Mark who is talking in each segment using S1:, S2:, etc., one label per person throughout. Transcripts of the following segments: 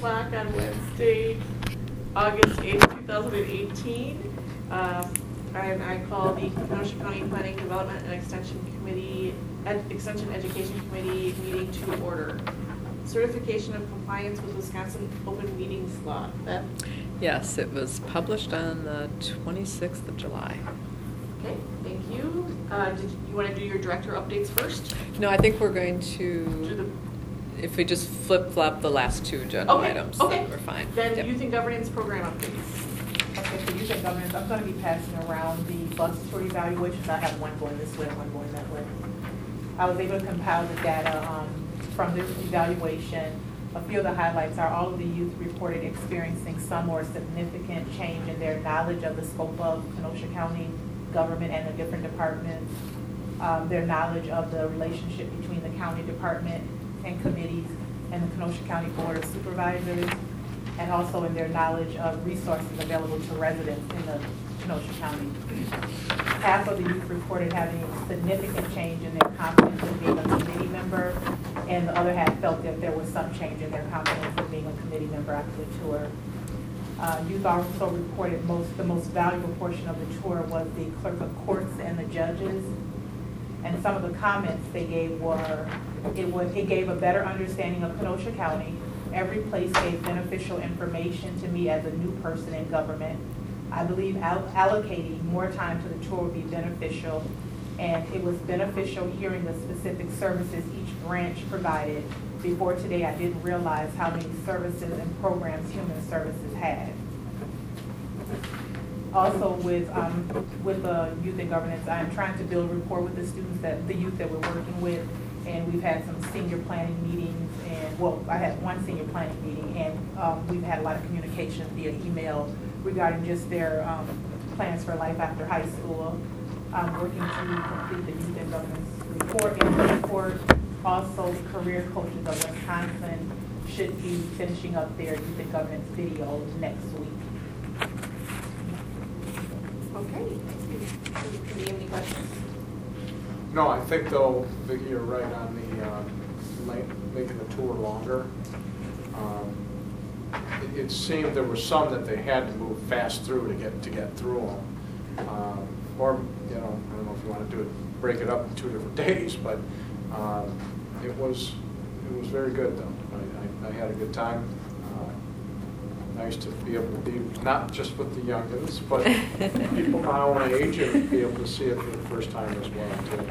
S1: o'clock on Wednesday, August 8th, 2018. And I call the Kenosha County Planning Development and Extension Education Committee meeting to order. Certification of compliance with Wisconsin open meetings law. Beth?
S2: Yes, it was published on the 26th of July.
S1: Okay, thank you. Did you want to do your director updates first?
S2: No, I think we're going to, if we just flip-flop the last two agenda items, then we're fine.
S1: Then
S2: Yep.
S1: Youth and Governance Program updates.
S3: Okay, for youth and governance, I'm going to be passing around the bus tour evaluations. I have one going this way and one going that way. I was able to compile the data from this evaluation. A few of the highlights are all of the youth reported experiencing some more significant change in their knowledge of the scope of Kenosha County government and the different departments, their knowledge of the relationship between the county department and committees and the Kenosha County Board of Supervisors, and also in their knowledge of resources available to residents in the Kenosha County. Half of the youth reported having significant change in their confidence in being a committee member, and the other half felt that there was some change in their confidence in being a committee member after the tour. Youth also reported the most valuable portion of the tour was the clerk of courts and the judges. And some of the comments they gave were, it gave a better understanding of Kenosha County. Every place gave beneficial information to me as a new person in government. I believe allocating more time to the tour would be beneficial, and it was beneficial hearing the specific services each branch provided. Before today, I didn't realize how many services and programs Human Services had. Also, with the youth and governance, I am trying to build rapport with the students, the youth that we're working with, and we've had some senior planning meetings, and well, I had one senior planning meeting, and we've had a lot of communication via email regarding just their plans for life after high school. I'm working to complete the youth and governance report, and the report. Also, the career coaches of Wisconsin should be finishing up their youth and governance video next week.
S1: Okay, thank you. Do you have any questions?
S4: No, I think though that you're right on the making the tour longer. It seemed there were some that they had to move fast through to get through them. Or I don't know if you want to break it up in 2 different days, but it was very good though. I had a good time. Nice to be able to be not just with the youngins, but people my own age, and be able to see it for the first time as well too.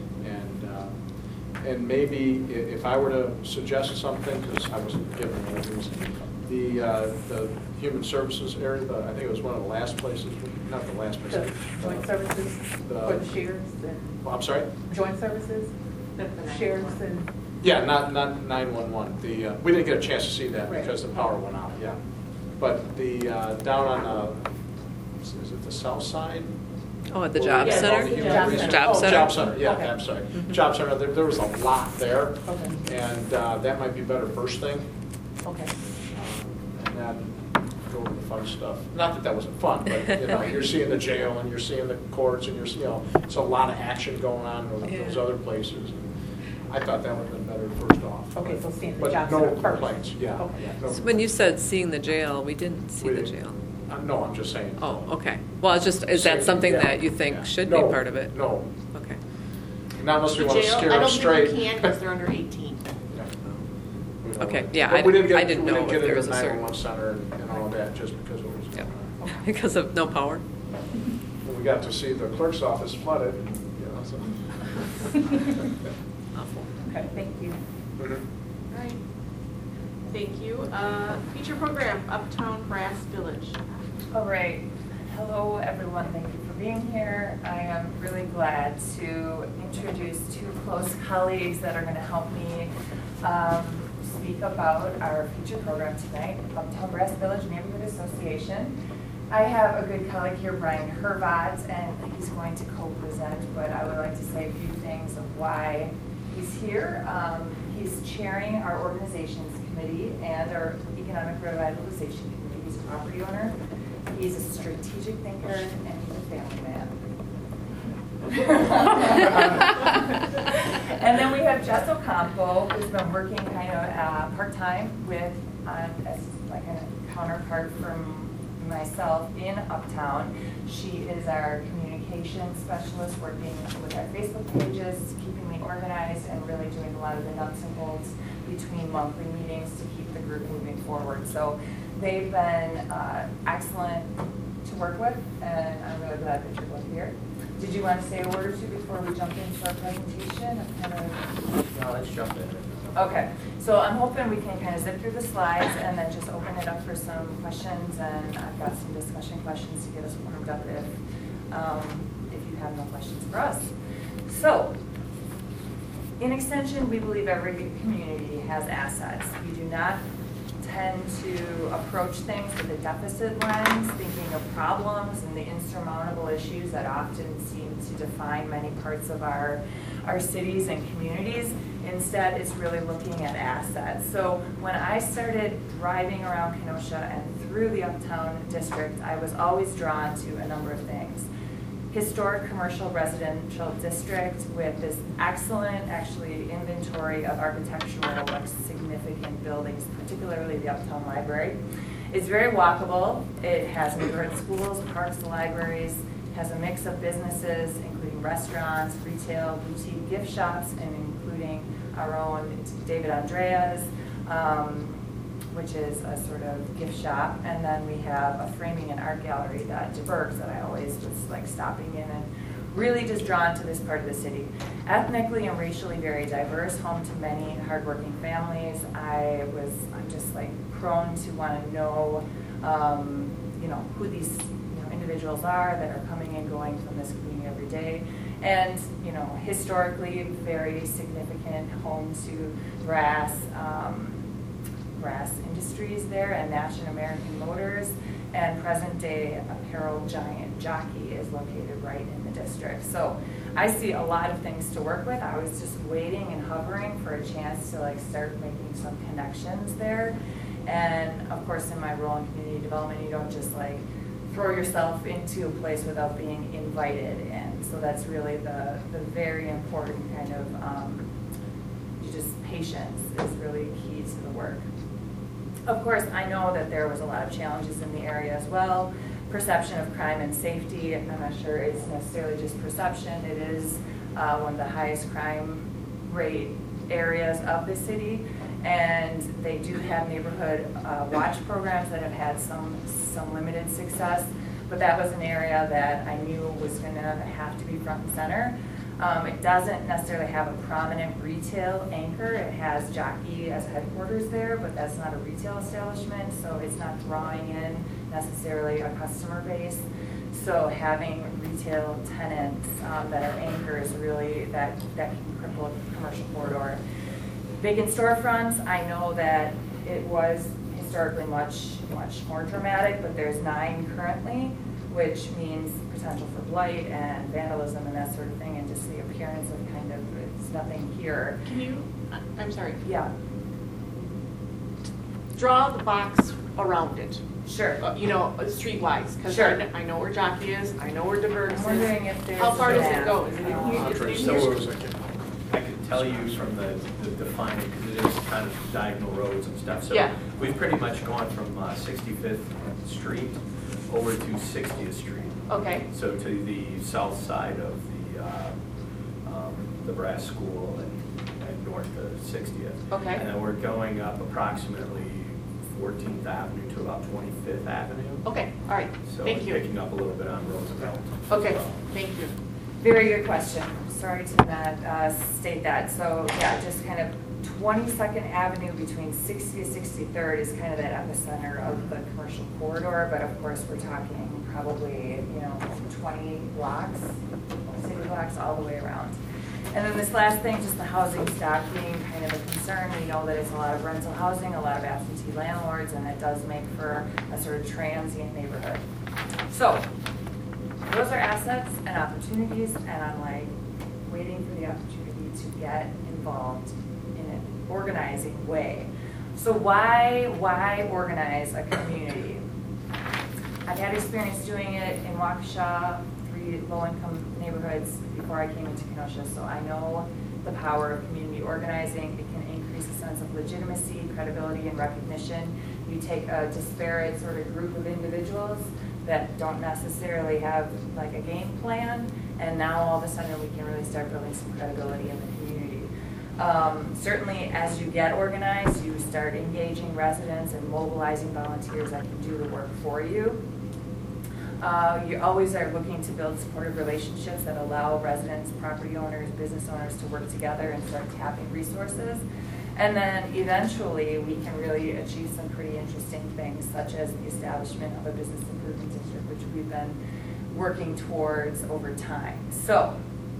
S4: And maybe if I were to suggest something, because I wasn't given one of these, the human services area, I think it was one of the last places, not the last place.
S3: The joint services for the sheriffs and.
S4: I'm sorry?
S3: Joint services, sheriffs and.
S4: Yeah, not 911. We didn't get a chance to see that because the power went out. Yeah, but the down on is it the south side?
S2: Oh, at the job center?
S4: Job center. Yeah,
S3: Okay.
S4: I'm sorry.
S2: Mm-hmm.
S4: Job center. There was a lot there,
S3: Okay.
S4: and that might be better first thing.
S3: Okay.
S4: And then go over the fun stuff. Not that wasn't fun, but you're seeing the jail and you're seeing the courts and you're it's a lot of action going on in those other places. I thought that would have been better first off.
S3: Okay, so seeing the
S4: But
S3: job
S4: no
S3: center first.
S4: complaints. Yeah.
S3: Okay.
S4: Yeah, no
S2: So when you said seeing the jail, we didn't see
S4: We
S2: the
S4: didn't.
S2: jail.
S4: No, I'm just saying.
S2: Oh, okay. Well, it's just, is that something
S4: Yeah,
S2: that you think
S4: yeah.
S2: should
S4: No,
S2: be part of it?
S4: No.
S2: Okay.
S4: Not unless we
S1: The
S4: want to
S1: jail,
S4: scare
S1: I
S4: them
S1: don't
S4: straight.
S1: think we can because they're under 18.
S4: Yeah.
S2: Okay, yeah,
S4: But we didn't
S2: I didn't know
S4: we
S2: if
S4: didn't
S2: there
S4: get
S2: was
S4: into
S2: a
S4: the
S2: certain.
S4: 911 center and all that just because it was
S2: Yep.
S4: going on.
S2: Because of no power?
S4: When we got to see the clerk's office flooded, so.
S2: Awful.
S3: Okay, thank you.
S4: Mhm.
S1: All right. Thank you. Feature program, Uptown Brass Village.
S5: All right. Hello, everyone. Thank you for being here. I am really glad to introduce 2 close colleagues that are going to help me speak about our feature program tonight, Uptown Brass Village Neighborhood Association. I have a good colleague here, Brian Hervat, and he's going to co-present, but I would like to say a few things of why he's here. He's chairing our organizations committee and our economic revitalization committee. He's a property owner. He's a strategic thinker, and he's a family man. And then we have Jess Ocampo, who's been working kind of part-time with as counterpart from myself in Uptown. She is our communication specialist, working with our Facebook pages, keeping me organized, and really doing a lot of the nuts and bolts between monthly meetings to keep the group moving forward. So they've been excellent to work with, and I'm really glad that you're both here. Did you want to say a word or two before we jump into our presentation?
S6: No, let's jump in.
S5: Okay, so I'm hoping we can kind of zip through the slides and then just open it up for some questions, and I've got some discussion questions to get us warmed up if you have no questions for us. So, in Extension, we believe every community has assets. We do not tend to approach things with a deficit lens, thinking of problems and the insurmountable issues that often seem to define many parts of our cities and communities. Instead, it's really looking at assets. So when I started driving around Kenosha and through the Uptown district, I was always drawn to a number of things. Historic commercial residential district with this excellent, actually, inventory of architectural, like, significant buildings, particularly the Uptown Library. It's very walkable. It has neighborhood schools, parks, libraries, has a mix of businesses, including restaurants, retail, boutique gift shops, and including our own David Andrea's, which is a sort of gift shop. And then we have a framing and art gallery that DeBerg's that I always was like stopping in and really just drawn to this part of the city. Ethnically and racially very diverse, home to many hardworking families. I'm just like prone to want to know, who these individuals are that are coming and going from this community every day. And, historically very significant home to brass industries there, and Nash and American Motors, and present day apparel giant Jockey is located right in the district. So I see a lot of things to work with. I was just waiting and hovering for a chance to start making some connections there. And of course, in my role in community development, you don't just throw yourself into a place without being invited in. So that's really the very important kind of just patience is really key to the work. Of course, I know that there was a lot of challenges in the area as well. Perception of crime and safety, I'm not sure it's necessarily just perception. It is one of the highest crime rate areas of the city. And they do have neighborhood watch programs that have had some limited success. But that was an area that I knew was going to have to be front and center. It doesn't necessarily have a prominent retail anchor. It has Jockey as headquarters there, but that's not a retail establishment, so it's not drawing in necessarily a customer base. So having retail tenants that are anchors really that can cripple a commercial corridor. Vacant storefronts, I know that it was historically much more dramatic, but there's 9 currently, which means potential for blight and vandalism and that sort of thing, and just the appearance of kind of, it's nothing here.
S1: Can you, I'm sorry,
S5: Yeah,
S1: draw the box around it,
S5: sure.
S1: streetwise, because
S5: Sure.
S1: I know where Jockey is, I know where DeBerg's is.
S5: I'm wondering if there's
S1: How far
S5: a
S1: does it
S5: map.
S1: go? Is it in here?
S4: Andre,
S1: Is it
S4: so
S1: in
S4: it
S1: here?
S4: was like,
S6: I can tell you from the defining, because it is kind of diagonal roads and stuff. So
S1: Yeah.
S6: we've pretty much gone from 65th Street over to 60th Street.
S1: Okay,
S6: So to the south side of the brass school and north of 60th.
S1: Okay.
S6: And then we're going up approximately 14th Avenue to about 25th Avenue.
S1: okay, all right,
S6: So
S1: thank you.
S6: picking up a little bit on Roosevelt. as
S1: Okay,
S6: well.
S1: thank you.
S5: Very good question. Sorry to not state that. So yeah, just kind of 22nd Avenue between 60th and 63rd is kind of that epicenter of the commercial corridor, but of course we're talking probably 20 blocks, city blocks all the way around. And then this last thing, just the housing stock being kind of a concern. We know that it's a lot of rental housing, a lot of absentee landlords, and it does make for a sort of transient neighborhood. So those are assets and opportunities, and I'm waiting for the opportunity to get involved in an organizing way. So why organize a community? I've had experience doing it in Waukesha, 3 low-income neighborhoods before I came into Kenosha, so I know the power of community organizing. It can increase a sense of legitimacy, credibility, and recognition. You take a disparate sort of group of individuals that don't necessarily have like a game plan, and now all of a sudden we can really start building some credibility in the community. Certainly as you get organized, you start engaging residents and mobilizing volunteers that can do the work for you. You always are looking to build supportive relationships that allow residents, property owners, business owners to work together and start tapping resources. And then eventually we can really achieve some pretty interesting things, such as the establishment of a business improvement district, which we've been working towards over time. So,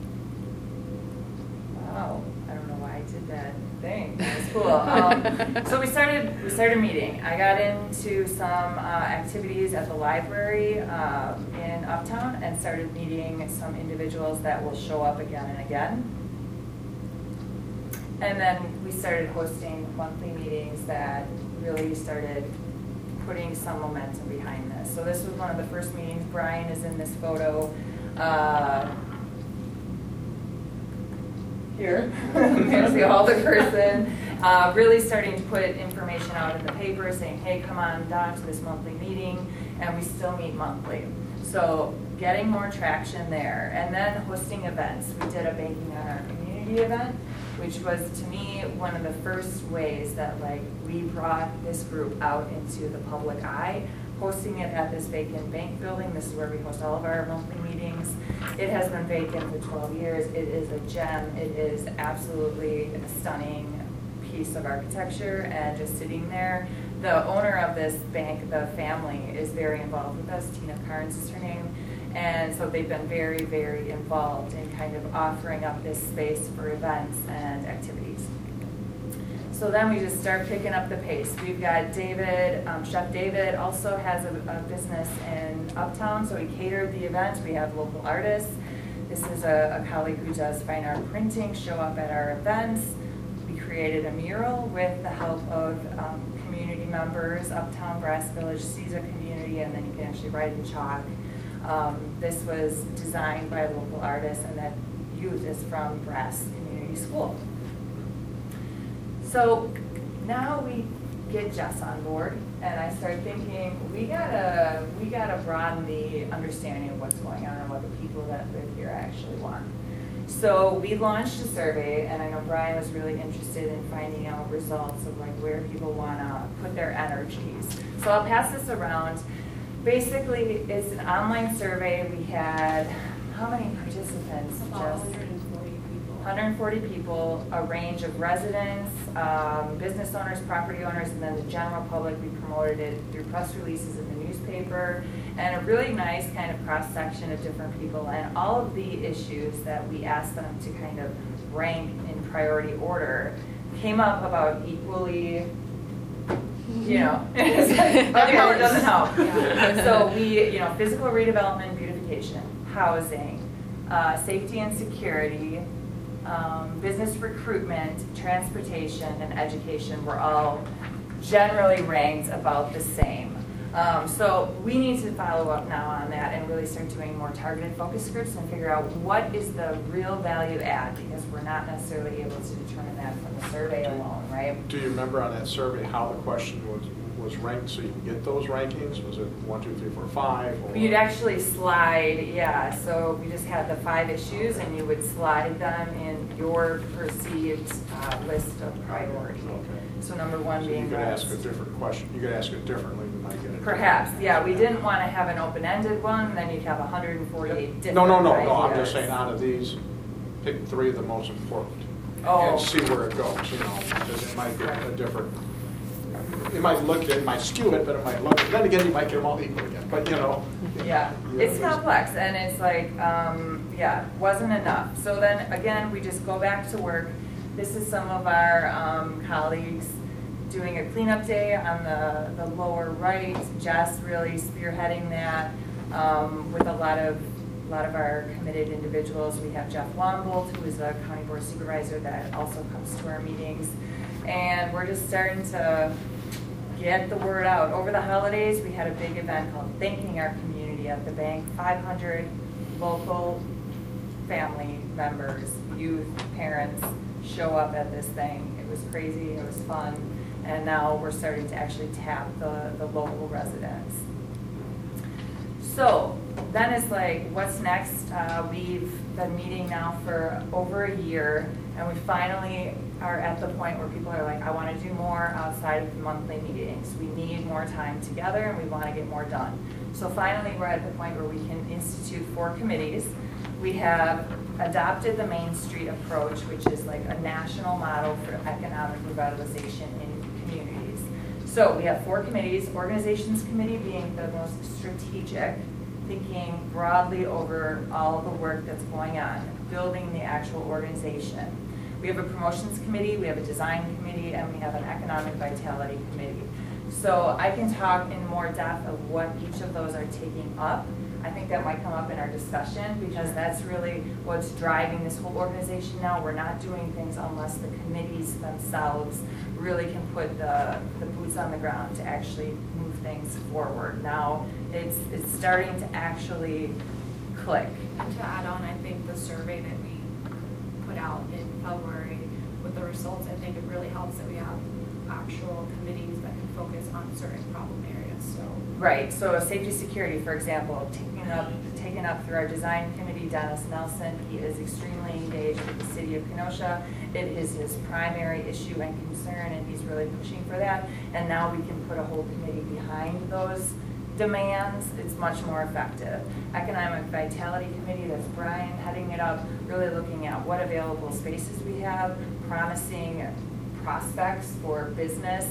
S5: wow, I don't know why I did that thing. That was cool. So we started meeting. I got into some activities at the library in Uptown and started meeting some individuals that will show up again and again. And then we started hosting monthly meetings that really started putting some momentum behind this. So this was one of the first meetings. Brian is in this photo here. There's the alder person. Really starting to put information out in the paper saying, hey, come on down to this monthly meeting, and we still meet monthly. So getting more traction there. And then hosting events. We did a Banking on Our Community event, which was, to me, one of the first ways that like we brought this group out into the public eye, hosting it at this vacant bank building. This is where we host all of our monthly meetings. It has been vacant for 12 years. It is a gem. It is absolutely a stunning piece of architecture, and just sitting there. The owner of this bank, the family, is very involved with us. Tina Carnes is her name. And so they've been very, very involved in kind of offering up this space for events and activities. So then we just start picking up the pace. We've got David, Chef David also has a business in Uptown, so he catered the event. We have local artists. This is a colleague who does fine art printing, show up at our events. We created a mural with the help of community members. Uptown Brass Village sees a community, and then you can actually write in chalk. This was designed by a local artist, and that youth is from Brass Community School. So now we get Jess on board, and I start thinking we gotta broaden the understanding of what's going on and what the people that live here actually want. So we launched a survey, and I know Brian was really interested in finding out results of like where people want to put their energies. So I'll pass this around. Basically, it's an online survey. We had, how many participants?
S1: About 140 people.
S5: 140 people, a range of residents, business owners, property owners, and then the general public. We promoted it through press releases in the newspaper, and a really nice kind of cross-section of different people. And all of the issues that we asked them to kind of rank in priority order came up about equally. You know, okay, it doesn't help. Yeah. So we, physical redevelopment, beautification, housing, safety and security, business recruitment, transportation, and education were all generally ranked about the same. So we need to follow up now on that and really start doing more targeted focus groups and figure out what is the real value add, because we're not necessarily able to determine that from the survey alone, right?
S4: Do you remember on that survey how the question was ranked so you can get those rankings? Was it 1, 2, 3, 4, 5? Or?
S5: You'd actually slide, yeah. So we just had the 5 issues, and you would slide them in your perceived list of priority.
S4: Okay.
S5: So number 1
S4: so
S5: being.
S4: You could ask a different question. You could ask it differently. You might get it.
S5: Perhaps, yeah. We didn't want to have an open-ended one. Then you'd have 148 different.
S4: No.
S5: ideas.
S4: I'm just saying out of these, pick 3 of the most important.
S5: Oh.
S4: And see where it goes. Because it might be a different. It might look, it might skew it, but it might look. Then again, you might get them all equal again. But
S5: Yeah, it's complex, and it's like, wasn't enough. So then again, we just go back to work. This is some of our colleagues doing a cleanup day on the lower right. Jess really spearheading that with a lot of our committed individuals. We have Jeff Wombold, who is a county board supervisor that also comes to our meetings. And we're just starting to get the word out. Over the holidays, we had a big event called Thanking Our Community at the bank. 500 local family members, youth, parents show up at this thing. It was crazy, it was fun, And now we're starting to actually tap the local residents. So then it's like, what's next? We've been meeting now for over a year, and we finally are at the point where people are like, I want to do more outside of the monthly meetings. We need more time together, and we want to get more done. So finally, we're at the point where we can institute 4 committees. We have adopted the Main Street approach, which is like a national model for economic revitalization in communities. So we have 4 committees, Organizations Committee being the most strategic, thinking broadly over all the work that's going on, building the actual organization. We have a Promotions Committee, we have a Design Committee, and we have an Economic Vitality Committee. So I can talk in more depth of what each of those are taking up. I think that might come up in our discussion because that's really what's driving this whole organization now. We're not doing things unless the committees themselves really can put the boots on the ground to actually move things forward. Now it's starting to actually click.
S7: And to add on, I think the survey that we put out in February with the results, I think it really helps that we have actual committees that can focus on certain problem areas. So
S5: right. So safety security, for example, taken up through our design committee, Dennis Nelson. He is extremely engaged with the city of Kenosha. It is his primary issue and concern, and he's really pushing for that. And now we can put a whole committee behind those demands. It's much more effective. Economic Vitality Committee, that's Brian heading it up, really looking at what available spaces we have, promising prospects for business,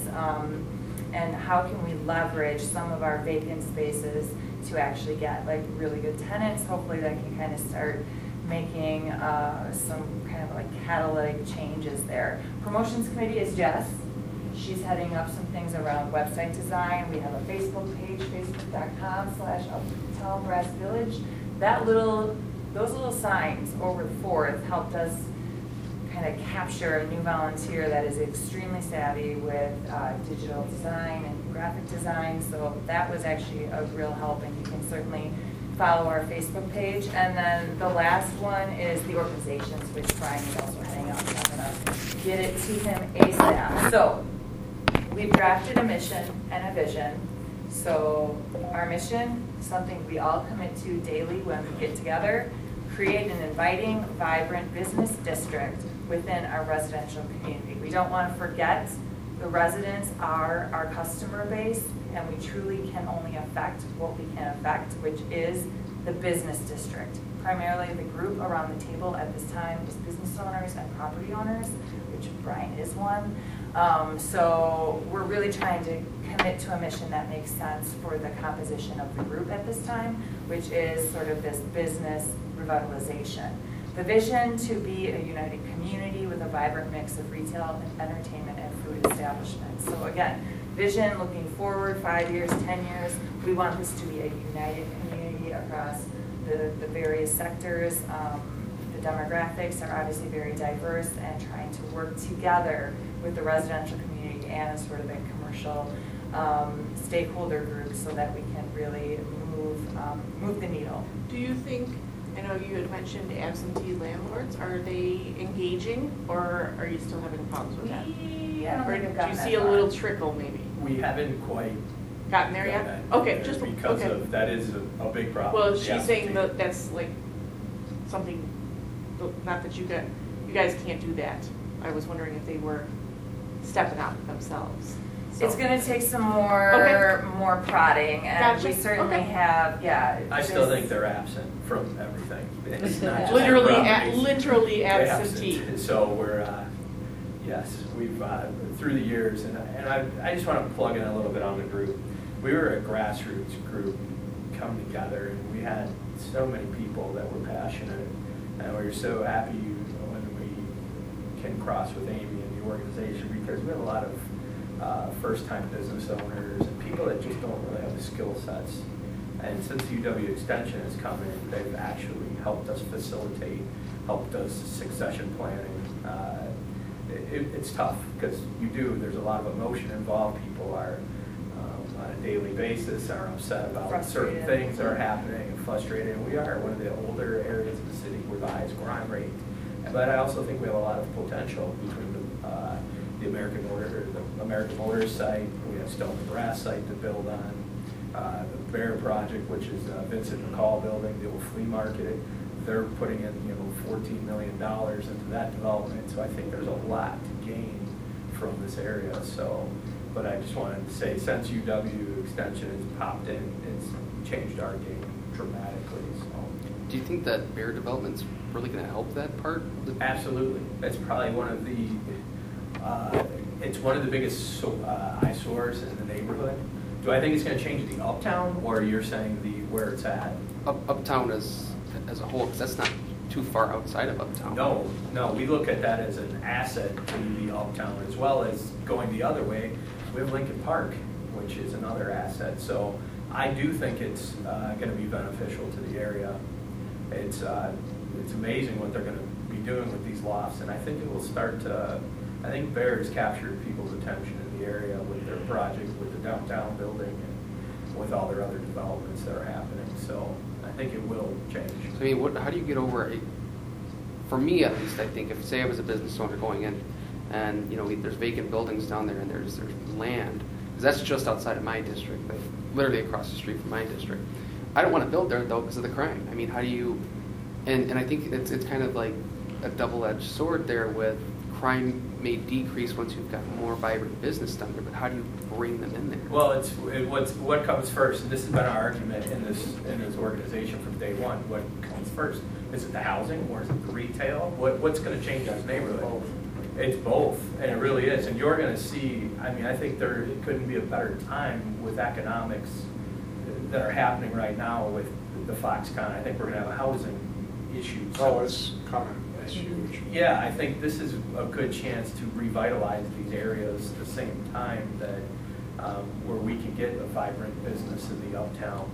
S5: and how can we leverage some of our vacant spaces to actually get like really good tenants. Hopefully that can kind of start making some kind of like catalytic changes there. Promotions Committee is Jess. She's heading up some things around website design. We have a Facebook page, facebook.com/Uptown Brass Village. Those little signs over the 4th helped us kind of capture a new volunteer that is extremely savvy with digital design and graphic design. So that was actually a real help, and you can certainly follow our Facebook page. And then the last one is the organizations, which Brian is also heading up. I'm going to get it to him ASAP. So we've drafted a mission and a vision. So our mission, something we all commit to daily when we get together, create an inviting, vibrant business district within our residential community. We don't want to forget the residents are our customer base, and we truly can only affect what we can affect, which is the business district. Primarily the group around the table at this time is business owners and property owners, which Brian is one. So we're really trying to commit to a mission that makes sense for the composition of the group at this time, which is sort of this business revitalization. The vision to be a united community with a vibrant mix of retail, entertainment, and food establishments. So again, vision looking forward 5 years, 10 years. We want this to be a united community across the various sectors. The demographics are obviously very diverse, and trying to work together with the residential community and sort of a commercial stakeholder group so that we can really move the needle.
S1: Do you think, I know you had mentioned absentee landlords, are they engaging, or are you still having problems with that?
S5: I don't think I've
S1: Do
S5: gotten
S1: you
S5: that
S1: see a
S5: far.
S1: little trickle maybe?
S6: We haven't quite
S1: Gotten there yet?
S6: gotten
S1: Okay,
S6: there
S1: just,
S6: because
S1: okay.
S6: of, that is a big problem.
S1: Well,
S6: the
S1: she's saying
S6: absentee.
S1: that that's like something, not that you guys can't do that. I was wondering if they were stepping out themselves. So.
S5: It's going to take some more prodding, and
S1: Gotcha.
S5: we certainly
S1: Okay.
S5: have, yeah.
S6: I still think they're absent from everything. It's not just
S1: Literally,
S6: properties.
S1: literally
S6: They're
S1: absentee.
S6: absent. So we're, yes, we've, through the years, and I just want to plug in a little bit on the group. We were a grassroots group come together, and we had so many people that were passionate, and we were so happy when we can cross with Amy and the organization, because we have a lot of first-time business owners and people that just don't really have the skill sets. And since UW Extension has come in, they've actually helped us facilitate, helped us succession planning. It's tough because there's a lot of emotion involved. People are on a daily basis are upset about certain things that are happening and frustrated. And we are one of the older areas of the city with the highest crime rate. But I also think we have a lot of potential between the American Motors site. We have Stone and Brass site to build on. The Bear Project, which is Vincent McCall building, the old flea market. They're putting in $14 million into that development. So I think there's a lot to gain from this area. So, but I just wanted to say, since UW Extension has popped in, it's changed our game dramatically. So.
S8: Do you think that Bear development's really going to help that part?
S6: Absolutely. It's probably one of the it's one of the biggest eyesores in the neighborhood. Do I think it's going to change the uptown, or you're saying the where it's at?
S8: Uptown as a whole, because that's not too far outside of uptown.
S6: No, we look at that as an asset to the uptown, as well as going the other way. We have Lincoln Park, which is another asset. So I do think it's going to be beneficial to the area. It's amazing what they're going to be doing with these lofts, and I think it will start to. I think Bear has captured people's attention in the area with their project, with the downtown building, and with all their other developments that are happening. So I think it will change.
S8: I mean, how do you get over it? For me, at least, I think if say I was a business owner going in, and there's vacant buildings down there, and there's land, because that's just outside of my district, like literally across the street from my district. I don't want to build there though because of the crime. I mean, how do you? And I think it's kind of like a double-edged sword there with crime may decrease once you've got more vibrant business down there, but how do you bring them in there?
S6: Well, what comes first, and this has been our argument in this organization from day one. What comes first? Is it the housing, or is it the retail? What's going to change this neighborhood? It's both, and it really is. And you're going to see. I mean, I think there couldn't be a better time with economics that are happening right now with the Foxconn. I think we're going to have a housing issue.
S4: Oh, it's coming. It's huge.
S6: Yeah, I think this is a good chance to revitalize these areas at the same time that where we can get a vibrant business in the uptown,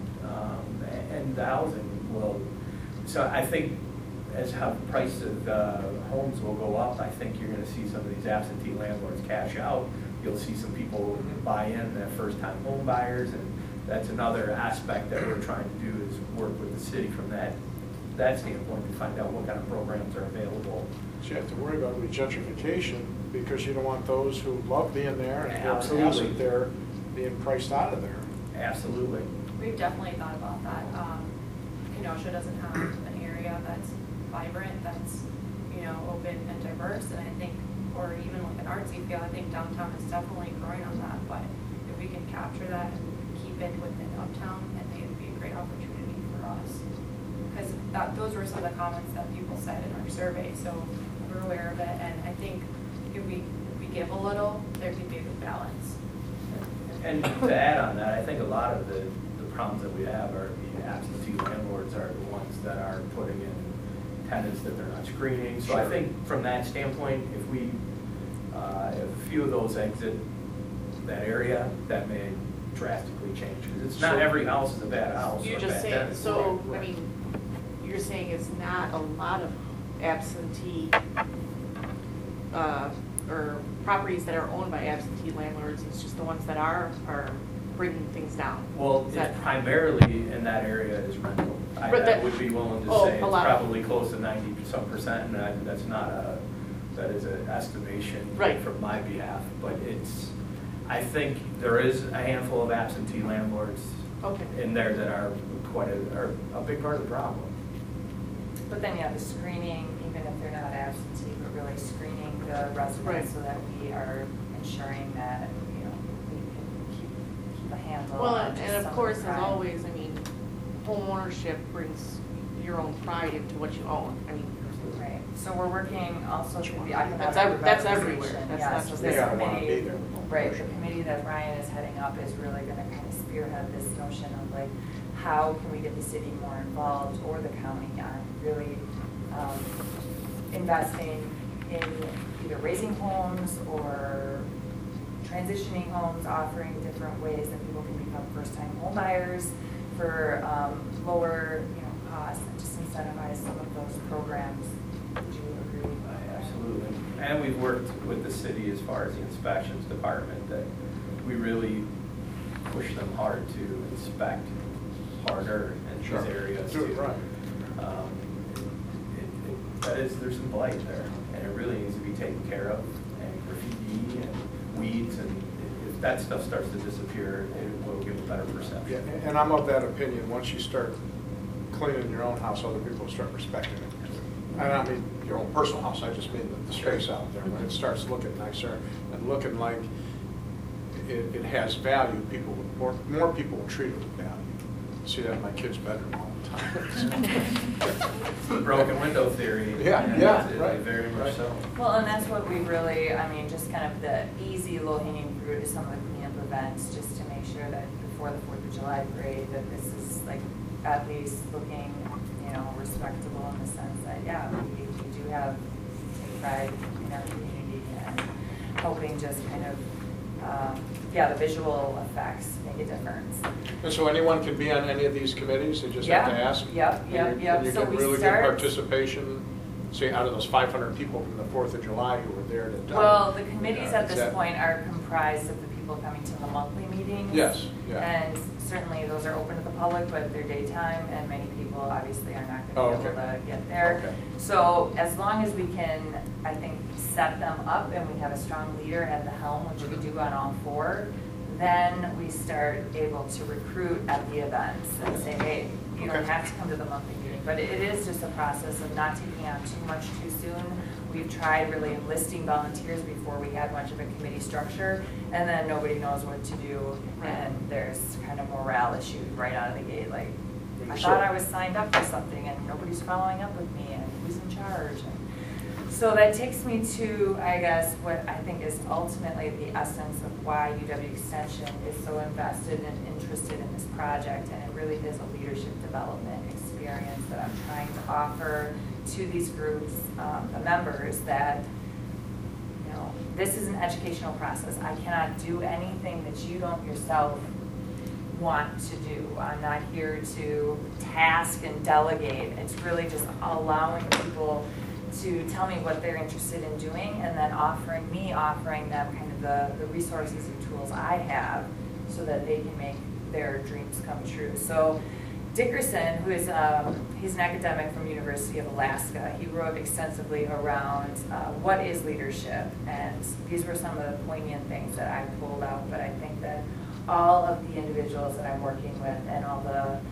S6: and the housing will. So I think as how the price of homes will go up, I think you're going to see some of these absentee landlords cash out. You'll see some people buy in, that first-time home buyers, and that's another aspect that we're trying to do is work with the city from that standpoint to find out what kind of programs are available.
S4: So you have to worry about regentrification because you don't want those who love being there and
S6: Absolutely.
S4: they're being priced out of there.
S6: Absolutely.
S7: We've definitely thought about that. Kenosha doesn't have an area that's vibrant, that's, open and diverse, and I think, or even like an artsy feel, I think downtown is definitely growing on that, but if we can capture that and keep it within uptown, I think it would be a great opportunity for us. Because those were some of the comments that people said in our survey, so we're aware of it, and I think if we give a little, there could be a good balance.
S6: And to add on that, I think a lot of the problems that we have are the absentee landlords are the ones that are putting in tenants that they're not screening. So I think from that standpoint, if a few of those exit that area, that may drastically change. Because it's not every house is a bad house.
S1: You're
S6: or a
S1: just
S6: bad
S1: saying,
S6: tenant.
S1: so,
S6: Right.
S1: I mean, you're saying it's not a lot of absentee, or properties that are owned by absentee landlords, it's just the ones that are bringing things down.
S6: Well, it's primarily in that area is rental. I would be willing to say it's probably close to 90-some%, and that is an estimation from my behalf. But I think there is a handful of absentee landlords in there that are are a big part of the problem.
S5: But then, the screening, even if they're not absentee, but really screening the residents so that we are ensuring that, we can keep a handle
S1: Well,
S5: on
S1: and of course, as always, I mean, home ownership brings your own pride into what you own. I mean,
S5: right. So we're working also through the economic
S1: that's
S5: revitalization.
S1: everywhere. That's not
S5: So
S1: just
S5: this
S4: They gotta wanna be
S5: committee,
S4: there with home
S5: right, the
S4: ownership.
S5: committee that Ryan is heading up is really going to kind of spearhead this notion of like, how can we get the city more involved, or the county, on really investing in either raising homes or transitioning homes, offering different ways that people can become first-time home buyers for lower, costs, and just incentivize some of those programs. Would you agree?
S6: Absolutely. And we've worked with the city as far as the inspections department that we really push them hard to inspect harder in these areas.
S4: Do it right.
S6: There's some blight there, and it really needs to be taken care of. And graffiti debris and weeds, and if that stuff starts to disappear, it will give a better perception.
S4: Yeah, and I'm of that opinion, once you start cleaning your own house, other people start respecting it. And I don't mean your own personal house, I just mean the space out there. When it starts looking nicer and looking like it has value, more people will treat it with value. I see that in my kids' bedroom all the time.
S6: Broken window theory.
S4: Yeah, right.
S6: Very much so.
S5: Well, and that's what we really, I mean, just kind of the easy low-hanging fruit is some of the cleanup events, just to make sure that before the 4th of July parade, that this is like at least looking, you know, respectable in the sense that, yeah, we do have pride in our community, and hoping just kind of, yeah, the visual effects make a difference.
S4: And so anyone can be on any of these committees, they just have to ask?
S5: Yep.
S4: And you
S5: So
S4: get
S5: we
S4: really
S5: start-
S4: good participation, say out of those 500 people from the 4th of July who were there to.
S5: Well, the committees at
S4: is
S5: this
S4: that-
S5: point are comprised of the people coming to the monthly meetings.
S4: Yes, yeah.
S5: And certainly those are open to the public, but they're daytime, and many people obviously are not
S4: Oh,
S5: going to be
S4: okay.
S5: able to get there.
S4: Okay.
S5: So as long as we can, I think, set them up and we have a strong leader at the helm, which we do on all 4, then we start able to recruit at the events and say, hey, you don't
S4: Okay.
S5: have to come to the monthly meeting. But it is just a process of not taking on too much too soon. We've tried really enlisting volunteers before we had much of a committee structure, and then nobody knows what to do, and there's kind of morale issues right out of the gate, like, I thought I was signed up for something and nobody's following up with me, and who's in charge? And so that takes me to, I guess, what I think is ultimately the essence of why UW Extension is so invested and interested in this project, and it really is a leadership development experience that I'm trying to offer to these groups, the members, that, you know, this is an educational process. I cannot do anything that you don't yourself want to do. I'm not here to task and delegate. It's really just allowing people to tell me what they're interested in doing, and then offering them kind of the resources and tools I have so that they can make their dreams come true. So Dickerson, who is he's an academic from University of Alaska, he wrote extensively around what is leadership, and these were some of the poignant things that I pulled out. But I think that all of the individuals that I'm working with, and all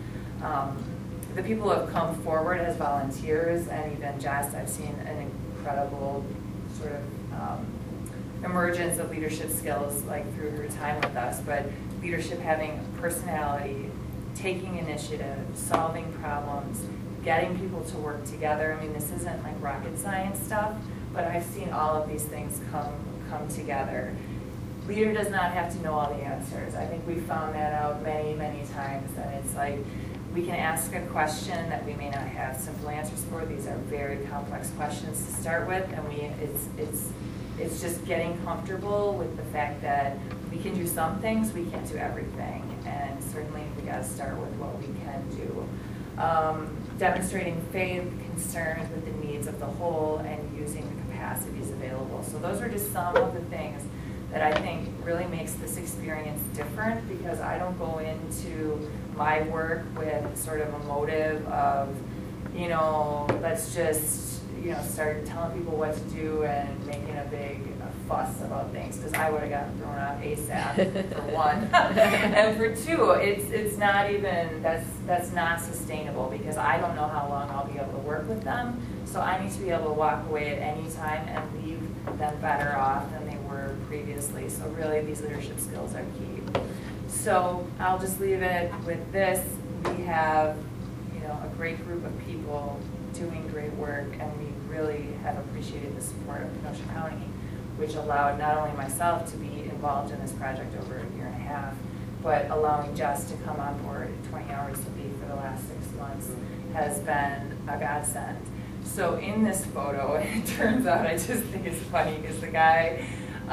S5: the people who have come forward as volunteers, and even Jess, I've seen an incredible sort of emergence of leadership skills like through her time with us. But leadership having personality, taking initiative, solving problems, getting people to work together. I mean, this isn't like rocket science stuff, but I've seen all of these things come together. Leader does not have to know all the answers. I think we found that out many, many times, and it's like we can ask a question that we may not have simple answers for. These are very complex questions to start with, and it's just getting comfortable with the fact that we can do some things, we can't do everything, and certainly we got to start with what we can do. Demonstrating faith, concern with the needs of the whole, and using the capacities available. So those are just some of the things that I think really makes this experience different, because I don't go into my work with sort of a motive of, you know, let's just, you know, start telling people what to do and making a big fuss about things, because I would have gotten thrown out ASAP for one. And for two, it's not even, that's not sustainable, because I don't know how long I'll be able to work with them. So I need to be able to walk away at any time and leave them better off than they were previously. So really these leadership skills are key. So I'll just leave it with this. We have, you know, a great group of people doing great work, and we really have appreciated the support of Kenosha County, which allowed not only myself to be involved in this project over a year and a half, but allowing Jess to come on board 20 hours a week for the last 6 months has been a godsend. So in this photo, it turns out, I just think it's funny, because the guy,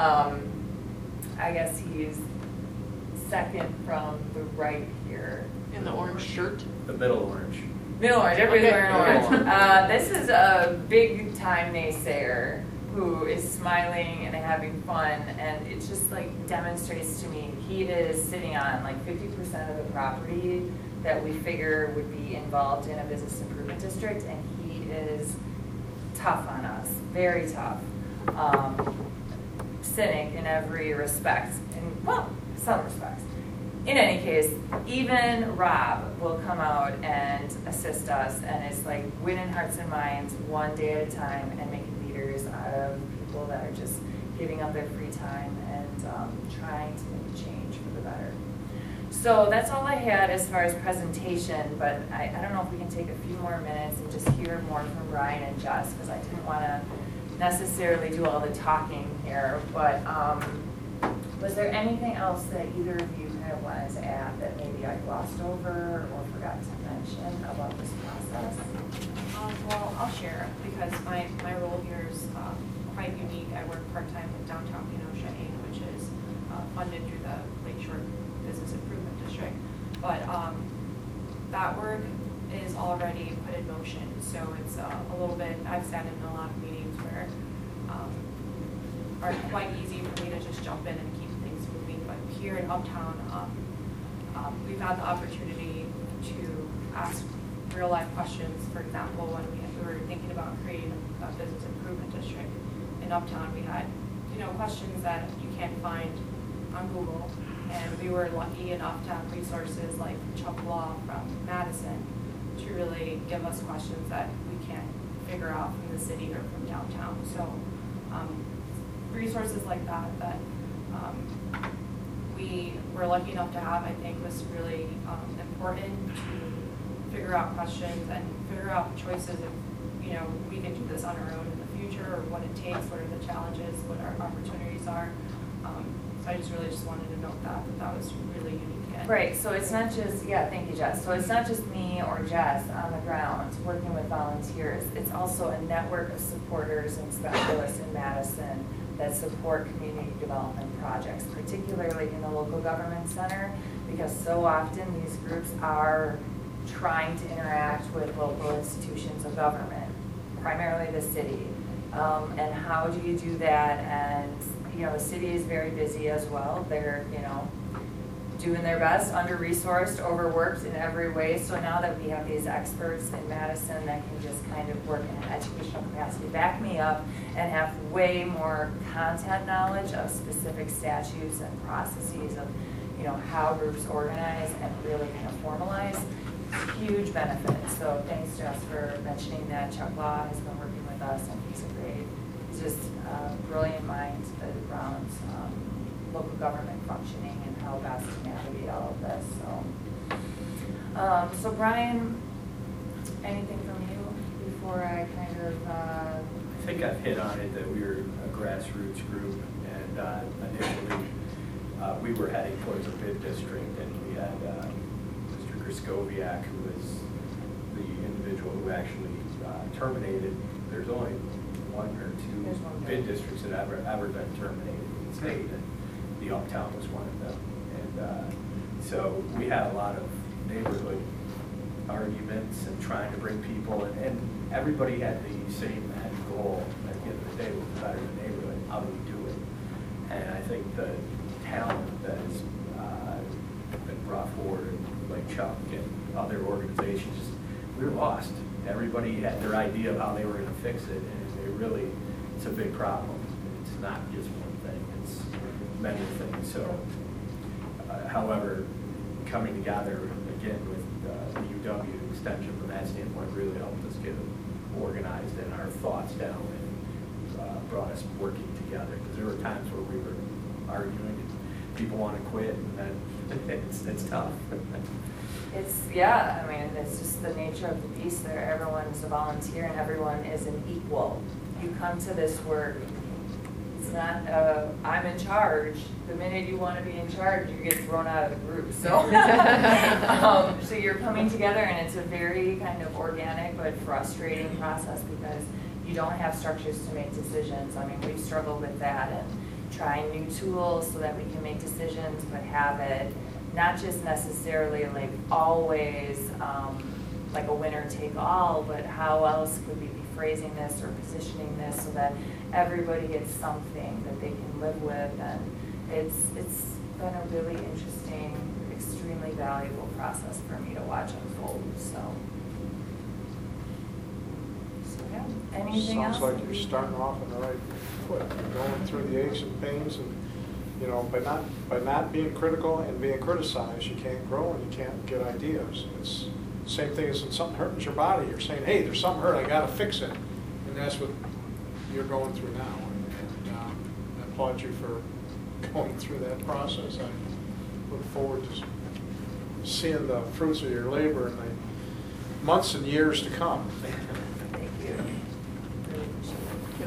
S5: I guess he's second from the right here.
S1: In the orange shirt?
S6: The middle orange.
S5: Middle orange, everybody's
S1: Okay.
S5: wearing orange. This is a big time naysayer who is smiling and having fun, and it just like demonstrates to me he is sitting on like 50% of the property that we figure would be involved in a business improvement district, and he is tough on us, very tough. cynic in every respect, in, well, some respects. In any case, even Rob will come out and assist us, and it's like winning hearts and minds one day at a time and making leaders out of people that are just giving up their free time and trying to make a change for the better. So that's all I had as far as presentation, but I don't know if we can take a few more minutes and just hear more from Brian and Jess, because I didn't want to necessarily do all the talking here, but was there anything else that either of you kind of wanted to add that maybe I glossed over or forgot to mention about this process?
S7: Well, I'll share, because my role here is quite unique. I work part-time with Downtown Kenosha, Inc., which is funded through the Lakeshore Business Improvement District. But that work is already put in motion, so it's a little bit, I've sat in a lot of meetings where are quite easy for me to just jump in and keep things moving. But here in Uptown, we've had the opportunity to ask real life questions. For example, when we were thinking about creating a business improvement district in Uptown, we had questions that you can't find on Google, and we were lucky enough to have resources like Chuck Law from Madison to really give us questions that we can't figure out from the city or from downtown. So resources like that we were lucky enough to have, I think, was really important to figure out questions and figure out choices if we can do this on our own in the future, or what it takes, what are the challenges, what our opportunities are. So I just wanted to note that was really unique.
S5: Right, so it's not just, thank you, Jess. So it's not just me or Jess on the ground working with volunteers. It's also a network of supporters and specialists in Madison that support community development projects, particularly in the local government center, because so often these groups are trying to interact with local institutions of government, primarily the city. And how do you do that? And the city is very busy as well. They're doing their best, under-resourced, overworked in every way. So now that we have these experts in Madison that can just kind of work in an educational capacity, back me up, and have way more content knowledge of specific statutes and processes of how groups organize and really kind of formalize, huge benefit. So thanks, Jess, for mentioning that. Chuck Law has been working with us, and he's just a brilliant mind around local government functioning and how best to navigate all of this. So Brian, anything from you before I kind of?
S6: I think I've hit on it that we were a grassroots group, and initially we were heading towards a bid district, and we had Mr. Griskoviak, who was the individual who actually terminated. There's only one or two bid districts that have ever been terminated in the state, and the Uptown was one of them. And so we had a lot of neighborhood arguments and trying to bring people, and everybody had the same end goal at the end of the day, was to better the neighborhood. How do we do it? And I think the talent that has been brought forward, like Chuck and other organizations, we were lost. Everybody had their idea of how they were going to fix it, and it's a big problem. It's not just one thing, it's many things. So, however, coming together again with the UW extension from that standpoint really helped us get organized and our thoughts down, and brought us working together. Because there were times where we were arguing and people want to quit, and then it's tough.
S5: It's just the nature of the beast there. Everyone's a volunteer and everyone is an equal. You come to this work, it's not, I'm in charge. The minute you want to be in charge, you get thrown out of the group. So, so you're coming together, and it's a very kind of organic but frustrating process because you don't have structures to make decisions. We've struggled with that and trying new tools so that we can make decisions, but have it not just necessarily like always like a winner take all, but how else could we be phrasing this or positioning this so that everybody gets something that they can live with. And it's been a really interesting, extremely valuable process for me to watch unfold. So Yeah. Anything else?
S4: Sounds like you're starting off on the right foot. You're going through the aches and pains, and you know, by not being critical and being criticized, you can't grow and you can't get ideas. It's the same thing as when something hurts your body. You're saying, hey, there's something hurt, I got to fix it, and that's what you're going through now. And I applaud you for going through that process. I look forward to seeing the fruits of your labor in the months and years to come.
S5: Thank you. Really appreciate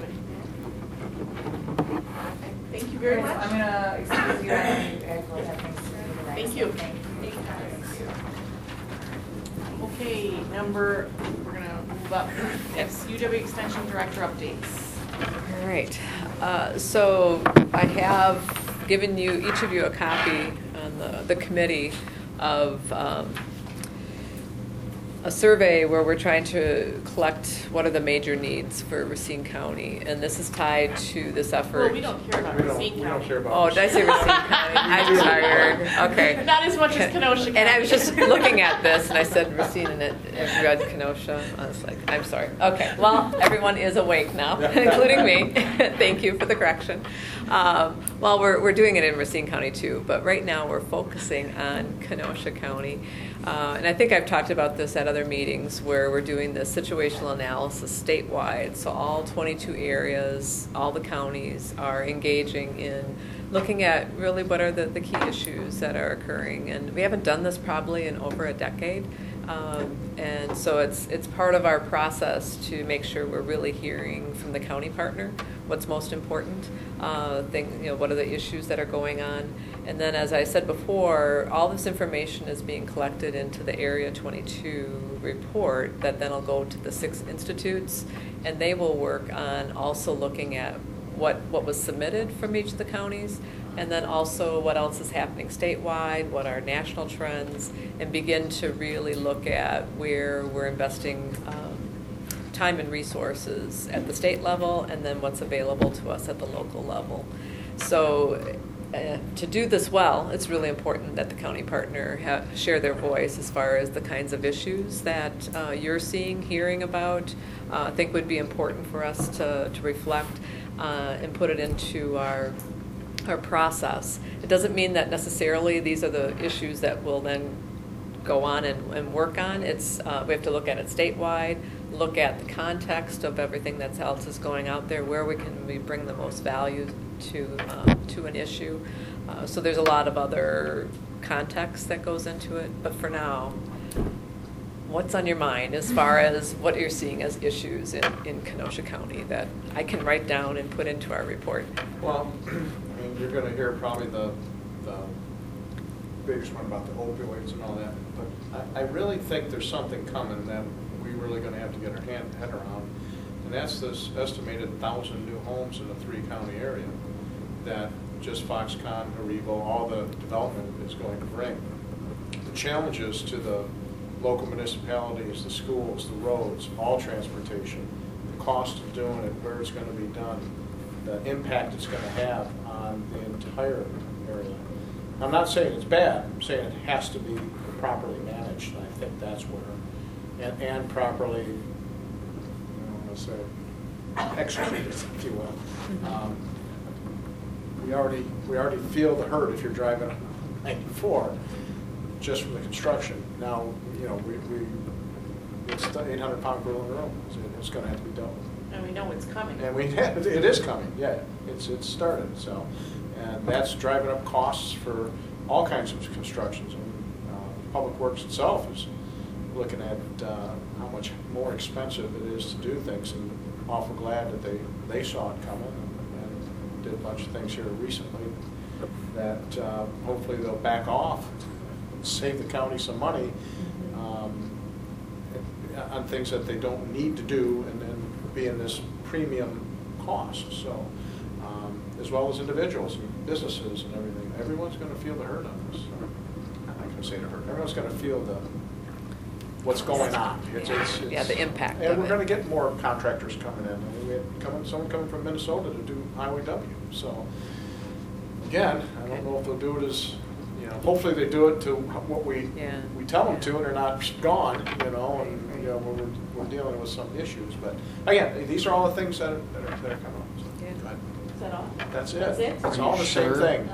S5: it.
S1: Thank you very
S5: Okay,
S1: much.
S5: so I'm gonna excuse you and you guys will have things to do the next.
S1: Thank you.
S5: Thank you.
S1: Okay, we're gonna move up. It's UW Extension Director updates.
S2: All right. So I have given each of you a copy on the committee of a survey where we're trying to collect what are the major needs for Racine County, and this is tied to this effort.
S1: Well, we don't care about Racine County.
S4: We don't care about
S2: Oh, did I say Racine County? I'm tired. Okay.
S1: Not as much as Kenosha County.
S2: And I was just looking at this, and I said Racine, and it read Kenosha. I was like, I'm sorry. Okay, well, everyone is awake now, including me. Thank you for the correction. Well, we're doing it in Racine County too, but right now we're focusing on Kenosha County. And I think I've talked about this at other meetings where we're doing this situational analysis statewide. So all 22 areas, all the counties are engaging in looking at really what are the key issues that are occurring. And we haven't done this probably in over a decade. And so it's part of our process to make sure we're really hearing from the county partner what's most important, what are the issues that are going on. And then, as I said before, all this information is being collected into the Area 22 report that then will go to the 6 institutes, and they will work on also looking at what was submitted from each of the counties, and then also what else is happening statewide, what are national trends, and begin to really look at where we're investing time and resources at the state level, and then what's available to us at the local level. So to do this well, it's really important that the county partner share their voice as far as the kinds of issues that you're seeing, hearing about. I think would be important for us to reflect and put it into our process. It doesn't mean that necessarily these are the issues that we'll then go on and work on. We have to look at it statewide, look at the context of everything that else is going out there, where we bring the most value to an issue. So there's a lot of other context that goes into it, but for now, what's on your mind as far as what you're seeing as issues in Kenosha County that I can write down and put into our report?
S4: Well, I mean, you're going to hear probably the biggest one about the opioids and all that, but I really think there's something coming that we're really going to have to get our head around, and that's this estimated 1,000 new homes in the 3-county area that just Foxconn, Haribo, all the development is going to bring. The challenges to the local municipalities, the schools, the roads, all transportation, the cost of doing it, where it's going to be done, the impact it's going to have on the entire area. I'm not saying it's bad. I'm saying it has to be properly managed. And I think that's where, and properly, let's say, executed, if you will. We already feel the hurt if you're driving on 94, just from the construction. Now, it's the 800-pound gorilla in the room. It's going to have to be dealt with.
S1: And we know it's coming.
S4: And it is coming. Yeah, it's started. So. And that's driving up costs for all kinds of constructions. And Public Works itself is looking at how much more expensive it is to do things, and awful glad that they saw it coming and did a bunch of things here recently that hopefully they'll back off, save the county some money on things that they don't need to do, and then be in this premium cost. So. As well as individuals and businesses and everything. Everyone's going to feel the hurt on this. I'm not going to say the hurt. Everyone's going to feel what's going on.
S2: The impact.
S4: And we're going to get more contractors coming in. I mean, we had someone coming from Minnesota to do Highway W. So again, I don't know if they'll do it as you know, hopefully they do it to what we tell them to, and they're not gone, you know, and you know we're dealing with some issues. But again, these are all the things that are coming up. So,
S2: Yeah.
S4: go ahead.
S1: Is that all?
S4: That's it.
S1: That's it?
S4: It's all the same
S8: Sure.
S4: thing.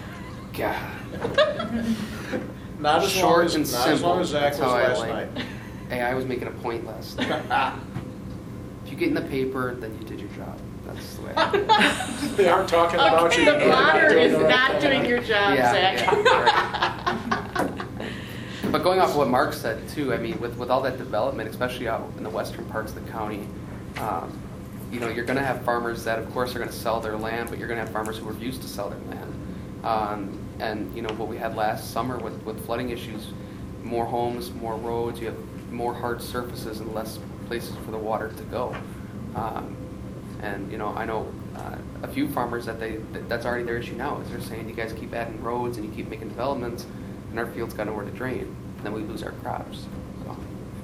S8: God.
S4: Not as
S8: Short
S4: long as
S8: and
S4: not as long as
S8: simple.
S4: Zach was
S8: That's how I
S4: last
S8: like.
S4: night.
S8: Hey, I was making a point last night. If you get in the paper, then you did your job. That's the way I do it.
S4: They aren't talking about you.
S1: The
S4: You're not
S1: blotter
S4: doing
S1: is
S4: the right
S1: not
S4: thing.
S1: doing your job,
S8: Yeah,
S1: Zach.
S8: right. But going off of what Mark said too, I mean, with all that development, especially out in the western parts of the county, you know, you're going to have farmers that, of course, are going to sell their land, but you're going to have farmers who refuse to sell their land. And you know what we had last summer with flooding issues, more homes, more roads, you have more hard surfaces and less places for the water to go. And you know, I know a few farmers that's already their issue now, is they're saying you guys keep adding roads and you keep making developments, and our fields got nowhere to drain, and then we lose our crops. So.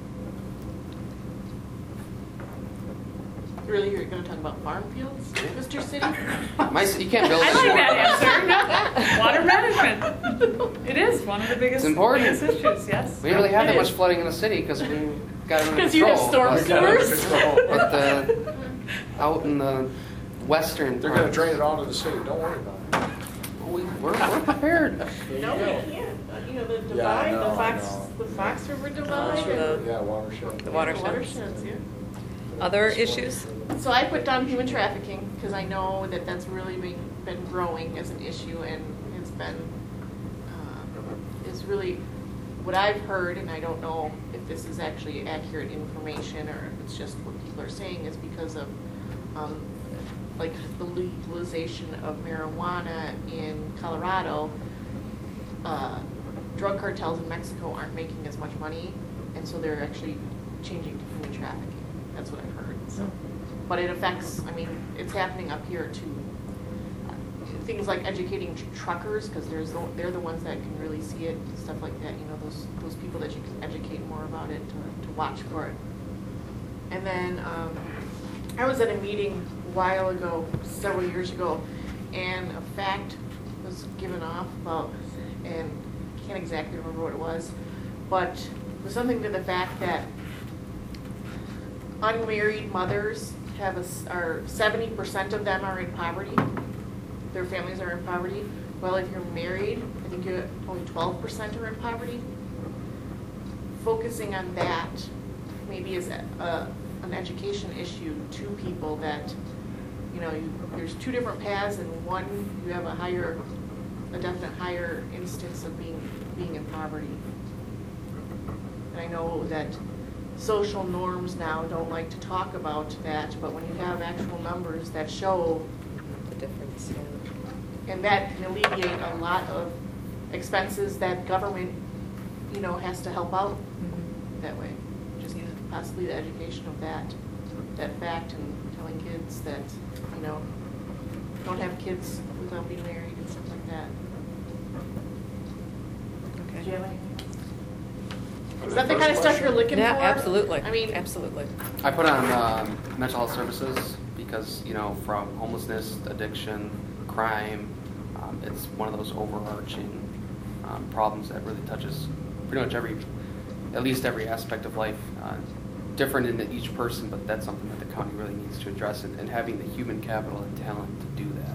S1: Really, you're going to talk about farm fields, Mr. City?
S8: You can't build.
S5: I like that answer. Water management. It is one of the biggest,
S8: It's important.
S5: biggest issues, yes.
S8: We didn't really have
S1: It
S8: that much
S1: is.
S8: flooding in the city because we got it under
S1: Because you have
S8: control.
S1: storm
S8: but-
S4: Got it under
S1: sewers?
S4: control.
S8: But out in the western
S4: They're going to
S8: parts,
S4: drain it all to the city. Don't worry about it.
S8: we're prepared.
S1: No, we can't. You know, the
S4: Yeah,
S1: divide,
S4: I know, I know.
S1: the Fox River divide.
S2: Fox River.
S4: Yeah, watershed.
S2: The watersheds.
S1: Watersheds, yeah.
S2: Other issues?
S1: So I put down human trafficking because I know that that's really been growing as an issue, and it's been, is really what I've heard, and I don't know if this is actually accurate information or if it's just what people are saying, is because of like the legalization of marijuana in Colorado. Drug cartels in Mexico aren't making as much money, and so they're actually changing to human trafficking. That's what I've heard. So, but it affects. I mean, it's happening up here too. Things like educating truckers, because they're the ones that can really see it, stuff like that. You know, those people that you can educate more about it to watch for it. And then I was at a meeting a while ago, several years ago, and a fact was given off about, and I can't exactly remember what it was, but it was something to the fact that unmarried mothers are 70% of them are in poverty. Their families are in poverty. Well, if you're married, I think only 12% are in poverty. Focusing on that maybe is an education issue to people that, you know, there's two different paths, and one you have a definite higher instance of being in poverty. And I know that social norms now don't like to talk about that, but when you have actual numbers that show
S2: The difference, yeah.
S1: and that can alleviate a lot of expenses that government, you know, has to help out that way. Just possibly the education of that fact, and telling kids that, you know, don't have kids without being married and stuff like that.
S2: Okay.
S1: Do you have anything? Is that the kind of stuff you're looking
S2: Yeah,
S1: for?
S2: absolutely.
S1: I mean,
S2: absolutely.
S8: I put on mental health services because, you know, from homelessness, addiction, crime, it's one of those overarching problems that really touches pretty much at least every aspect of life. Different in each person, but that's something that the county really needs to address, and having the human capital and talent to do that.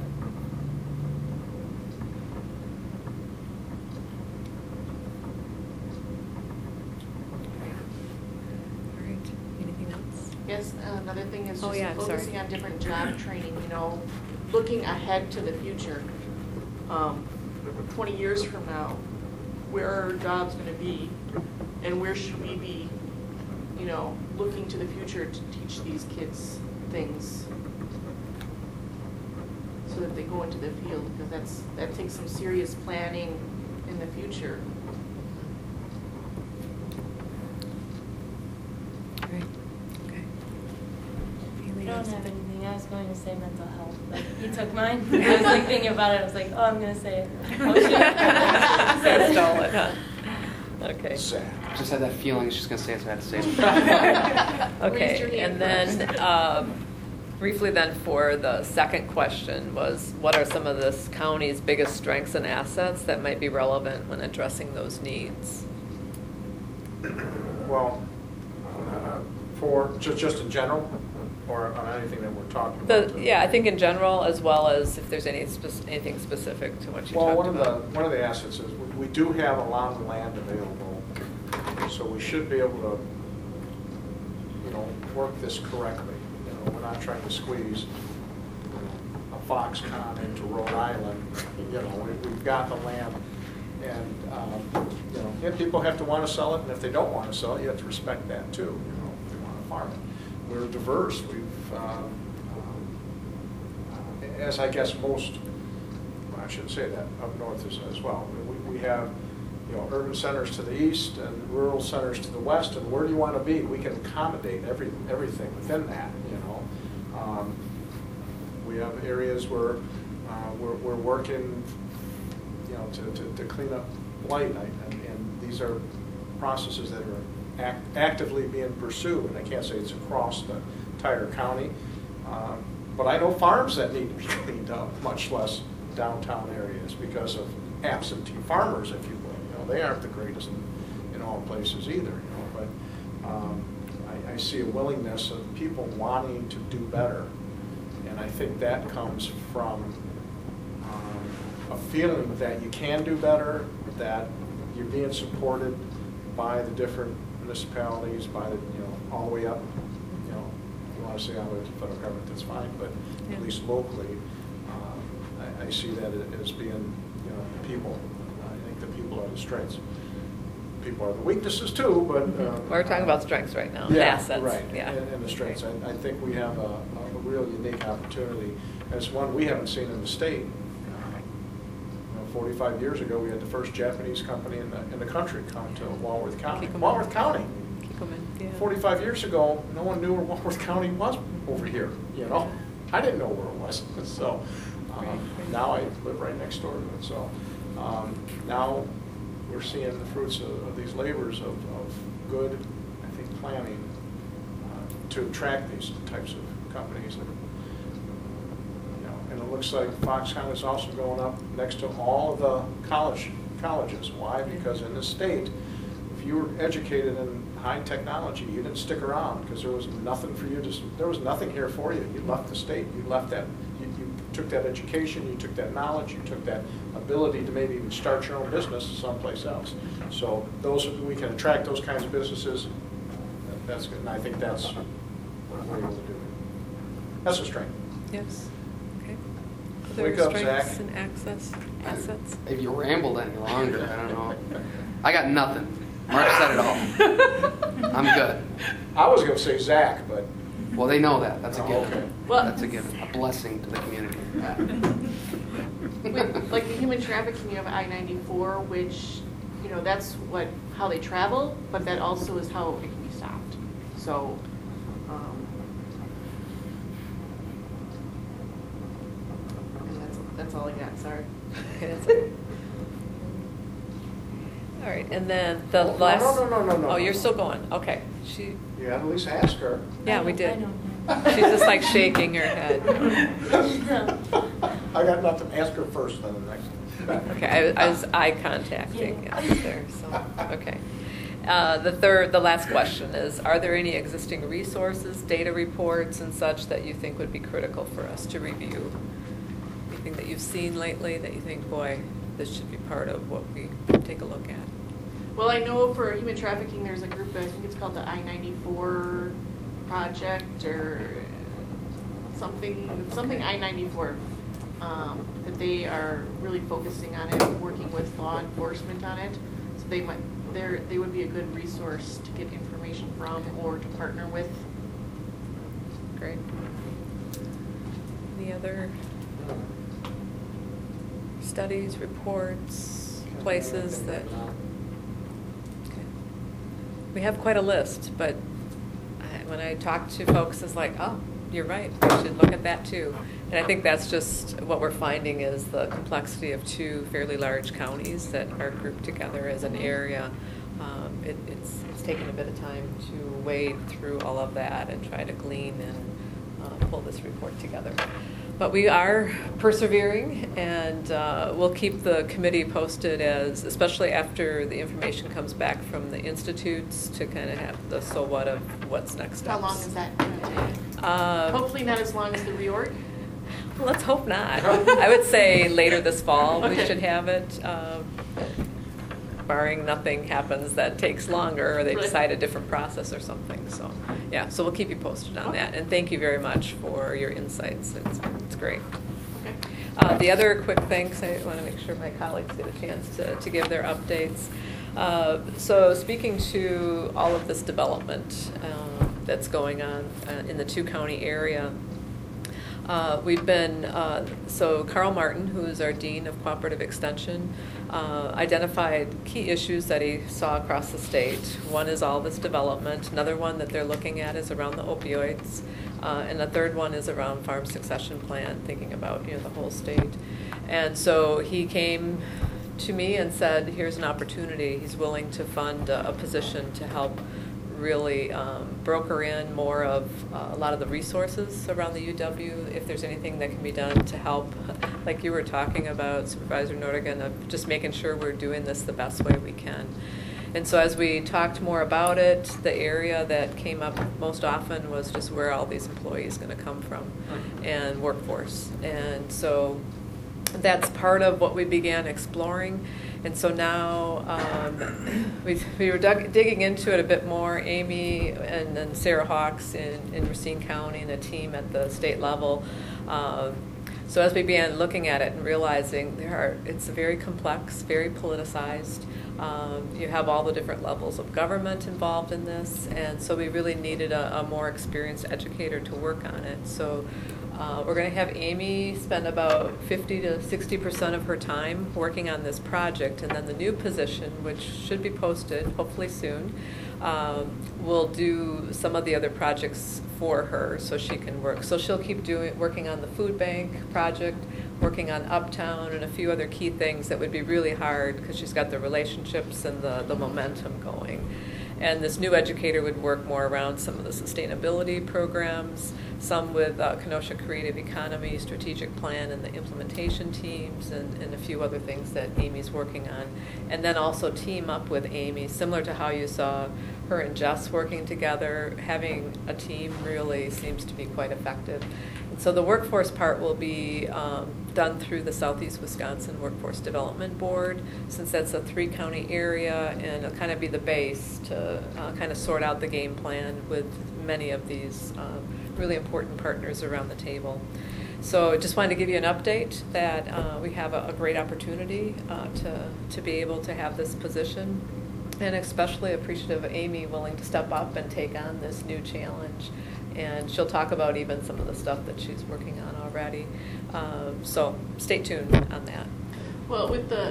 S2: All right. Anything else?
S1: yes, another thing is
S2: Oh,
S1: just
S2: yeah, sorry.
S1: focusing on different job training, you know, looking ahead to the future. 20 years from now, where are our jobs going to be, and where should we be, you know, looking to the future to teach these kids things so that they go into the field, because that takes some serious planning in the future.
S2: Great. Okay.
S9: I don't have anything. I was going to say mental health, but you took mine. I was like thinking about it. I was like, oh, I'm going to say it. Oh, shit.
S2: That's stole it, huh? Okay.
S4: Sad.
S8: Just had that feeling she's going to say it, so I had to say it.
S1: Raise your
S2: Okay,
S1: hand
S2: and then briefly then for the second question was, what are some of this county's biggest strengths and assets that might be relevant when addressing those needs?
S4: Well, for, just in general, or on anything that we're talking about?
S2: Yeah, I think in general, as well as if there's anything specific to what you
S4: Well,
S2: talked about.
S4: one of the assets is we do have a lot of land available, so we should be able to, work this correctly. We're not trying to squeeze a Foxconn into Rhode Island. We've got the land, and if people have to want to sell it, and if they don't want to sell it, you have to respect that too. If they want to farm it. We're diverse. We've, as I guess most, well, I shouldn't say that, up north is as well. We have, urban centers to the east and rural centers to the west, and where do you want to be? We can accommodate everything within that, We have areas where we're working, to clean up blight, and these are processes that are actively being pursued, and I can't say it's across the entire county, but I know farms that need to be cleaned up, much less downtown areas, because of absentee farmers, if you will. They aren't the greatest in all places either, but I see a willingness of people wanting to do better, and I think that comes from a feeling that you can do better, that you're being supported by the different municipalities, by the, all the way up, if you want to say all the way to the federal government, that's fine, but at least locally, I see that as being, people. I think the people are the strengths. People are the weaknesses too, but...
S2: We're talking about strengths right now,
S4: yeah,
S2: assets.
S4: Right,
S2: yeah.
S4: And the strengths. I think we have a real unique opportunity. It's one we haven't seen in the state. 45 years ago, we had the first Japanese company in the country come to Walworth County. Walworth County.
S2: Yeah.
S4: 45 years ago, no one knew where Walworth County was over here. I didn't know where it was. So now I live right next door to it. So now we're seeing the fruits of these labors of good, I think, planning to attract these types of companies. And it looks like Foxconn is also going up next to all of the colleges. Why? Because in this state, if you were educated in high technology, you didn't stick around because there was nothing for you to. There was nothing here for you. You left the state. You left that. You took that education. You took that knowledge. You took that ability to maybe even start your own business someplace else. So we can attract those kinds of businesses. That's good, and I think that's what we're able to do. That's a strength.
S2: Yes. Okay.
S4: Wake
S2: Other
S4: up,
S2: strengths
S4: Zach.
S2: and assets?
S8: If you rambled any longer, I don't know. I got nothing. Mark said it all. I'm good.
S4: I was going to say Zach, but...
S8: Well, they know that. That's a given.
S4: Okay.
S1: Well-
S8: That's a given. A blessing to the community.
S1: With, like the human trafficking, you have I-94, which, that's how they travel, but that also is how it can be stopped. So, and that's all I got, sorry.
S2: Okay, that's it. All right, and then the
S4: No,
S2: last...
S4: no.
S2: Oh, you're still going, okay.
S4: You had to at least ask her.
S2: Yeah, we
S9: I
S2: did.
S9: know.
S2: She's just like shaking her head.
S4: I got nothing. Ask her first, then the next.
S2: Okay, I was eye contacting there, so, okay. The last question is, are there any existing resources, data reports and such that you think would be critical for us to review? Anything that you've seen lately that you think, boy, this should be part of what we take a look at?
S1: Well, I know for human trafficking, there's a group, I think it's called the I-94 Project or something I-94, that they are really focusing on it, working with law enforcement on it. So they would be a good resource to get information from or to partner with.
S2: Great. Any other studies, reports, places that... Okay. We have quite a list, but when I talk to folks, it's like, oh, you're right, we should look at that too. And I think that's just what we're finding is the complexity of two fairly large counties that are grouped together as an area. It's taken a bit of time to wade through all of that and try to glean and pull this report together. But we are persevering, and we'll keep the committee posted, especially after the information comes back from the institutes, to kind of have the so what of what's next steps.
S1: How long is that going to take? Hopefully not as long as the reorg.
S2: Let's hope not. I would say later this fall we
S1: Okay.
S2: should have it, barring nothing happens that takes longer, or they
S1: Right.
S2: decide a different process or something. So, yeah, so we'll keep you posted on that. And thank you very much for your insights. It's great.
S1: Okay.
S2: The other quick things, I want to make sure my colleagues get a chance to give their updates. So speaking to all of this development that's going on in the two-county area, we've been, so Carl Martin, who is our Dean of Cooperative Extension, identified key issues that he saw across the state. One is all this development. Another one that they're looking at is around the opioids. And the third one is around farm succession plan, thinking about the whole state. And so he came to me and said, here's an opportunity. He's willing to fund a position to help really broker in more of a lot of the resources around the UW, if there's anything that can be done to help, like you were talking about, Supervisor Nordigan, of just making sure we're doing this the best way we can. And so as we talked more about it, the area that came up most often was just where all these employees going to come from and workforce. And so that's part of what we began exploring. And so now we were digging into it a bit more. Amy and then Sarah Hawks in Racine County and a team at the state level. So as we began looking at it and realizing it's very complex, very politicized. You have all the different levels of government involved in this, and so we really needed a more experienced educator to work on it. So we're going to have Amy spend about 50 to 60% of her time working on this project, and then the new position, which should be posted hopefully soon, will do some of the other projects for her so she can work. So she'll keep working on the food bank project, working on Uptown, and a few other key things that would be really hard because she's got the relationships and the momentum going. And this new educator would work more around some of the sustainability programs, some with Kenosha Creative Economy, strategic plan, and the implementation teams, and a few other things that Amy's working on. And then also team up with Amy, similar to how you saw her and Jess working together. Having a team really seems to be quite effective. And so the workforce part will be done through the Southeast Wisconsin Workforce Development Board, since that's a 3-county area, and it'll kind of be the base to kind of sort out the game plan with many of these really important partners around the table. So just wanted to give you an update that we have a great opportunity to be able to have this position, and especially appreciative of Amy willing to step up and take on this new challenge. And she'll talk about even some of the stuff that she's working on already. So stay tuned on that.
S1: Well, with the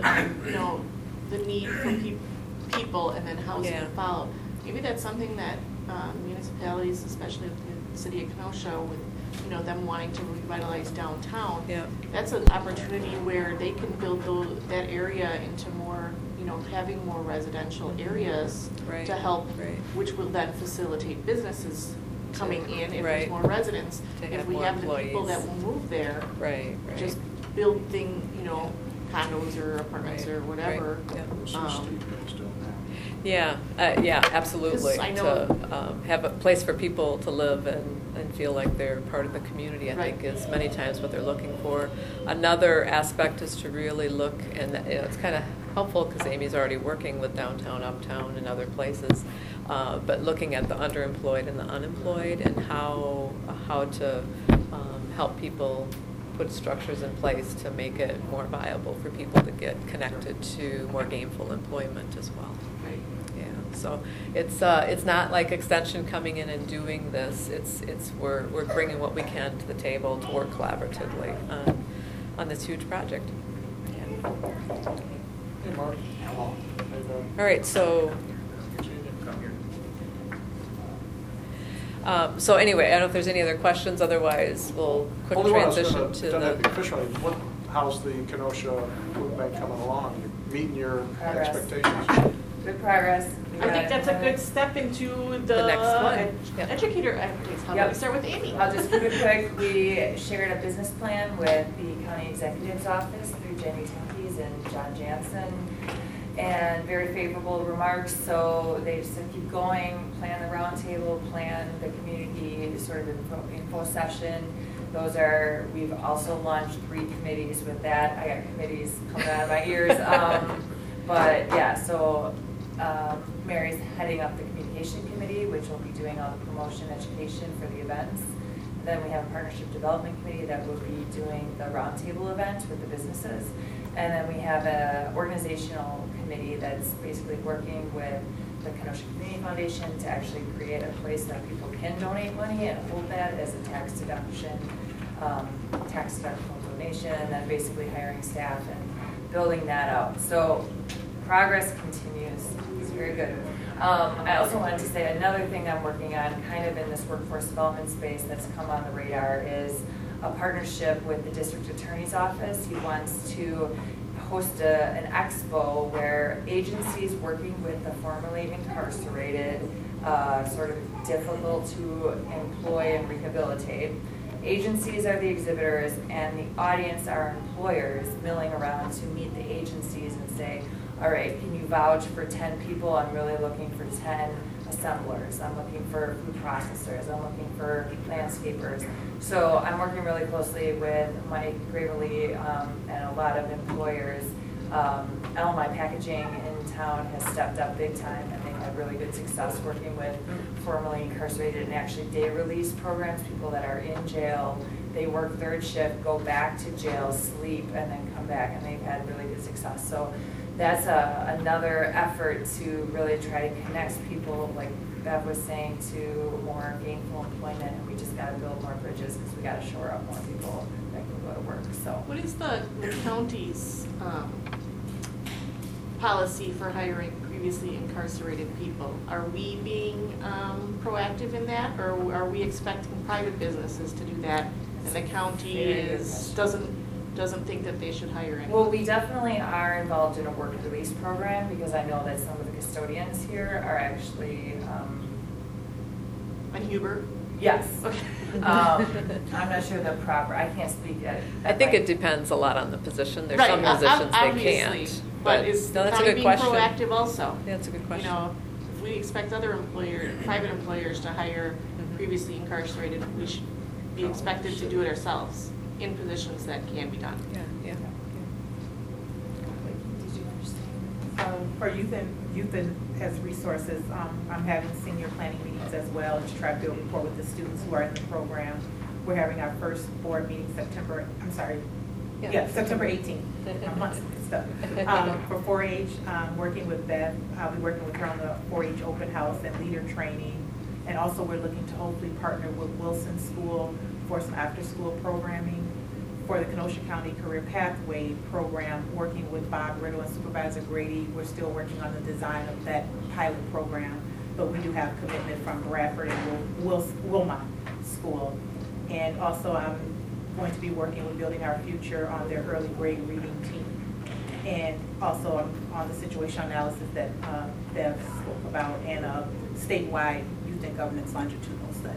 S1: the need for people and then housing to follow, maybe that's something that municipalities, especially the city of Kenosha, with them wanting to revitalize downtown, that's an opportunity where they can build that area into more, having more residential areas to help, which will then facilitate businesses coming in if there's more residents. If we have the people that will move there, just building, condos or apartments or whatever.
S2: Yeah, absolutely.
S1: I know,
S2: to have a place for people to live and feel like they're part of the community, I think, is many times what they're looking for. Another aspect is to really look, and it's kind of helpful because Amy's already working with downtown, uptown, and other places, but looking at the underemployed and the unemployed and how to help people put structures in place to make it more viable for people to get connected to more gainful employment as well. So it's not like Extension coming in and doing this. We're bringing what we can to the table to work collaboratively on this huge project. All right, so anyway, I don't know if there's any other questions. Otherwise, we'll quick transition to the.
S4: How's the Kenosha Food Bank coming along? You meeting your expectations?
S5: Good progress.
S1: I think that's a good step into the
S2: next one. Yeah.
S1: educator activities. How
S5: Yep.
S1: about we start with Amy?
S5: I'll just keep it quick. We shared a business plan with the county executive's office through Jenny Tempies and John Jansen, and very favorable remarks. So they just said keep going, plan the roundtable, plan the community sort of info session. We've also launched 3 committees with that. I got committees coming out of my ears. But yeah, so Mary's heading up the communication committee, which will be doing all the promotion education for the events. And then we have a partnership development committee that will be doing the roundtable event with the businesses. And then we have an organizational committee that's basically working with the Kenosha Community Foundation to actually create a place that people can donate money and hold that as a tax deduction, tax deductible donation, and then basically hiring staff and building that out. So progress continues. It's very good. I also wanted to say another thing I'm working on kind of in this workforce development space that's come on the radar is a partnership with the district attorney's office. He wants to host an expo where agencies working with the formerly incarcerated, sort of difficult to employ and rehabilitate. Agencies are the exhibitors and the audience are employers milling around to meet the agencies and say, all right, can you vouch for 10 people? I'm really looking for 10 assemblers. I'm looking for food processors. I'm looking for landscapers. So I'm working really closely with Mike Gravely and a lot of employers. LMI Packaging in town has stepped up big time, and they've had really good success working with formerly incarcerated and actually day release programs, people that are in jail. They work 3rd shift, go back to jail, sleep, and then come back, and they've had really good success. So that's another effort to really try to connect people, like Bev was saying, to more gainful employment, and we just got to build more bridges because we got to shore up more people that can go to work. So
S1: What is the county's policy for hiring previously incarcerated people? Are we being proactive in that, or are we expecting private businesses to do that, and the county doesn't think that they should hire anyone?
S5: Well, we definitely are involved in a work release program because I know that some of the custodians here are actually.
S1: And Huber?
S5: Yes.
S1: Okay.
S5: I'm not sure the proper. I can't speak at.
S2: I think it depends a lot on the position. There's
S1: Right,
S2: some positions they
S1: obviously,
S2: can't.
S1: But is
S2: no,
S1: the
S2: that's a
S1: county
S2: good
S1: being
S2: question.
S1: proactive also?
S2: Yeah, that's a good question.
S1: You know, if we expect other private employers to hire
S2: Mhm.
S1: previously incarcerated, we should be expected to do it ourselves in positions that can be done.
S2: Yeah, yeah.
S5: Did you understand?
S3: For youth and as resources, I'm having senior planning meetings as well to try to build rapport with the students who are in the program. We're having our first board meeting September 18th. I'm months and stuff. For 4-H, working with Beth, I'll be working with her on the 4-H open house and leader training. And also we're looking to hopefully partner with Wilson School for some after-school programming. For the Kenosha County Career Pathway Program, working with Bob Riddle and Supervisor Grady, we're still working on the design of that pilot program, but we do have commitment from Bradford and Wilmot School. And also I'm going to be working with Building Our Future on their early grade reading team. And also on the situation analysis that Bev spoke about and a statewide youth and governance longitudinal study.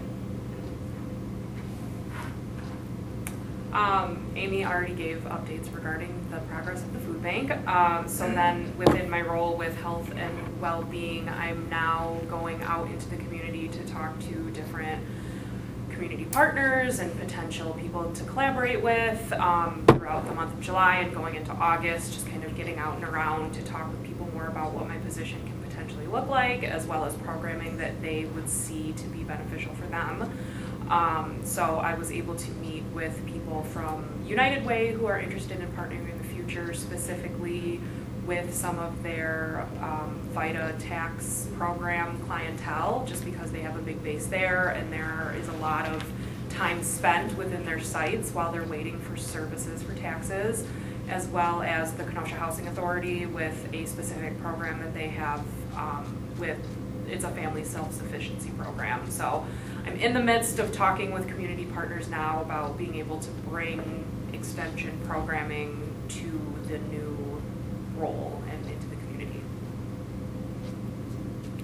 S10: Amy already gave updates regarding the progress of the food bank. So then within my role with health and well-being, I'm now going out into the community to talk to different community partners and potential people to collaborate with throughout the month of July and going into August, just kind of getting out and around to talk with people more about what my position can potentially look like, as well as programming that they would see to be beneficial for them. So I was able to meet with people from United Way who are interested in partnering in the future, specifically with some of their VITA tax program clientele, just because they have a big base there and there is a lot of time spent within their sites while they're waiting for services for taxes, as well as the Kenosha Housing Authority with a specific program that they have it's a family self-sufficiency program. So I'm in the midst of talking with community partners now about being able to bring extension programming to the new role and into the community.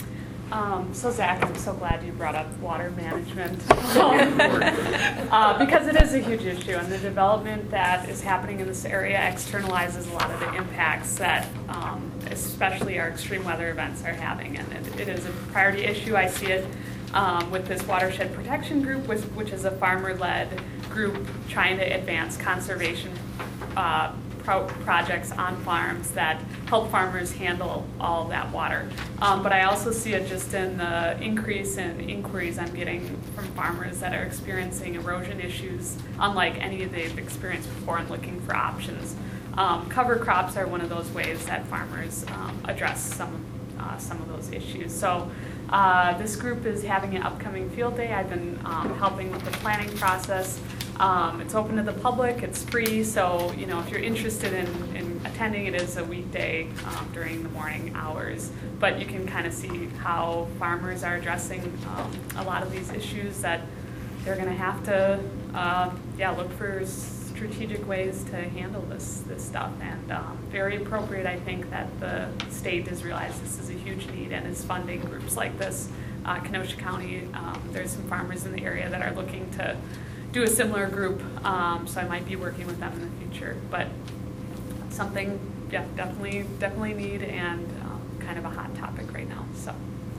S11: So Zach, I'm so glad you brought up water management because it is a huge issue, and the development that is happening in this area externalizes a lot of the impacts that especially our extreme weather events are having, and it is a priority issue. I see it with this Watershed Protection Group, which is a farmer-led group trying to advance conservation projects on farms that help farmers handle all of that water. But I also see it just in the increase in inquiries I'm getting from farmers that are experiencing erosion issues, unlike any they've experienced before, and looking for options. Cover crops are one of those ways that farmers address some of those issues. So this group is having an upcoming field day. I've been helping with the planning process. It's open to the public, it's free, so if you're interested in attending, it is a weekday during the morning hours. But you can kind of see how farmers are addressing a lot of these issues that they're going to have to look for strategic ways to handle this stuff. And very appropriate, I think, that the state has realized this is a huge need and is funding groups like this. Kenosha County, there's some farmers in the area that are looking to do a similar group, so I might be working with them in the future. But something, definitely need, and kind of a hot topic right now. So.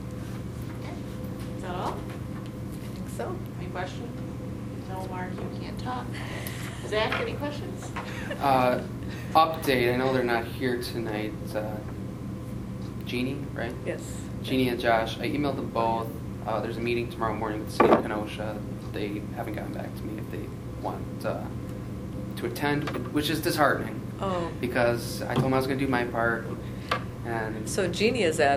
S1: Is that all?
S2: I think so.
S1: Any questions? No, Mark, you can't talk. Zach, any questions?
S8: Update, I know they're not here tonight. Jeannie, right?
S2: Yes.
S8: Jeannie and Josh, I emailed them both. There's a meeting tomorrow morning with the city of Kenosha. They haven't gotten back to me if they want to attend, which is disheartening.
S2: Oh.
S8: Because I told them I was going to do my part. And
S2: So Jeannie is at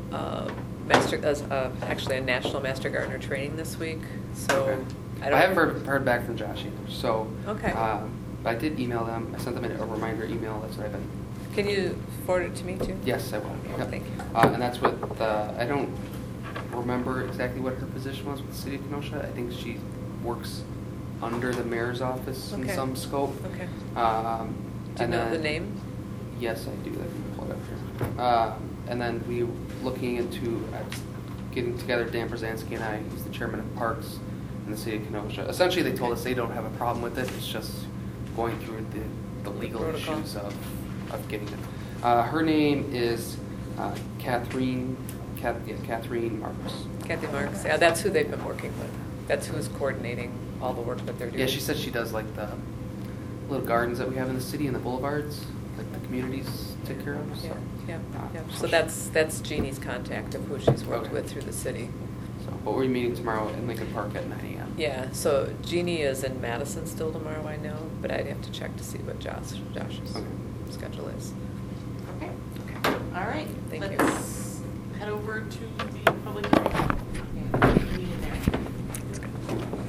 S2: actually a National Master Gardener training this week. So
S8: okay. I haven't heard back from Josh either. So
S2: okay.
S8: But I did email them. I sent them a reminder email. That's what I've been.
S2: Can you forward it to me too?
S8: Yes, I will.
S2: Okay,
S8: Yep.
S2: thank you.
S8: And that's with I don't remember exactly what her position was with the city of Kenosha. I think she works under the mayor's office in some scope.
S2: Okay.
S8: Do
S2: you know the name?
S8: Yes, I do. Let me pull it up here. And then we looking into getting together. Dan Brzezinski and I, who's the chairman of Parks in the city of Kenosha. Essentially, they told us they don't have a problem with it. It's just going through the legal issues of getting it. Her name is Catherine Marks.
S2: Kathy Marks. Yeah, that's who they've been working with. That's who's coordinating all the work that they're doing.
S8: Yeah, she said she does like the little gardens that we have in the city and the boulevards, like the communities take care of. So.
S2: Yeah. So that's Jeannie's contact of who she's worked with through the city.
S8: So, but we're meeting tomorrow in Lincoln Park at 9 a.m.
S2: Yeah. So Jeannie is in Madison still tomorrow, I know, but I'd have to check to see what Josh's schedule is.
S1: Okay. All right.
S2: Thank you.
S1: Let's head over to the public hearing.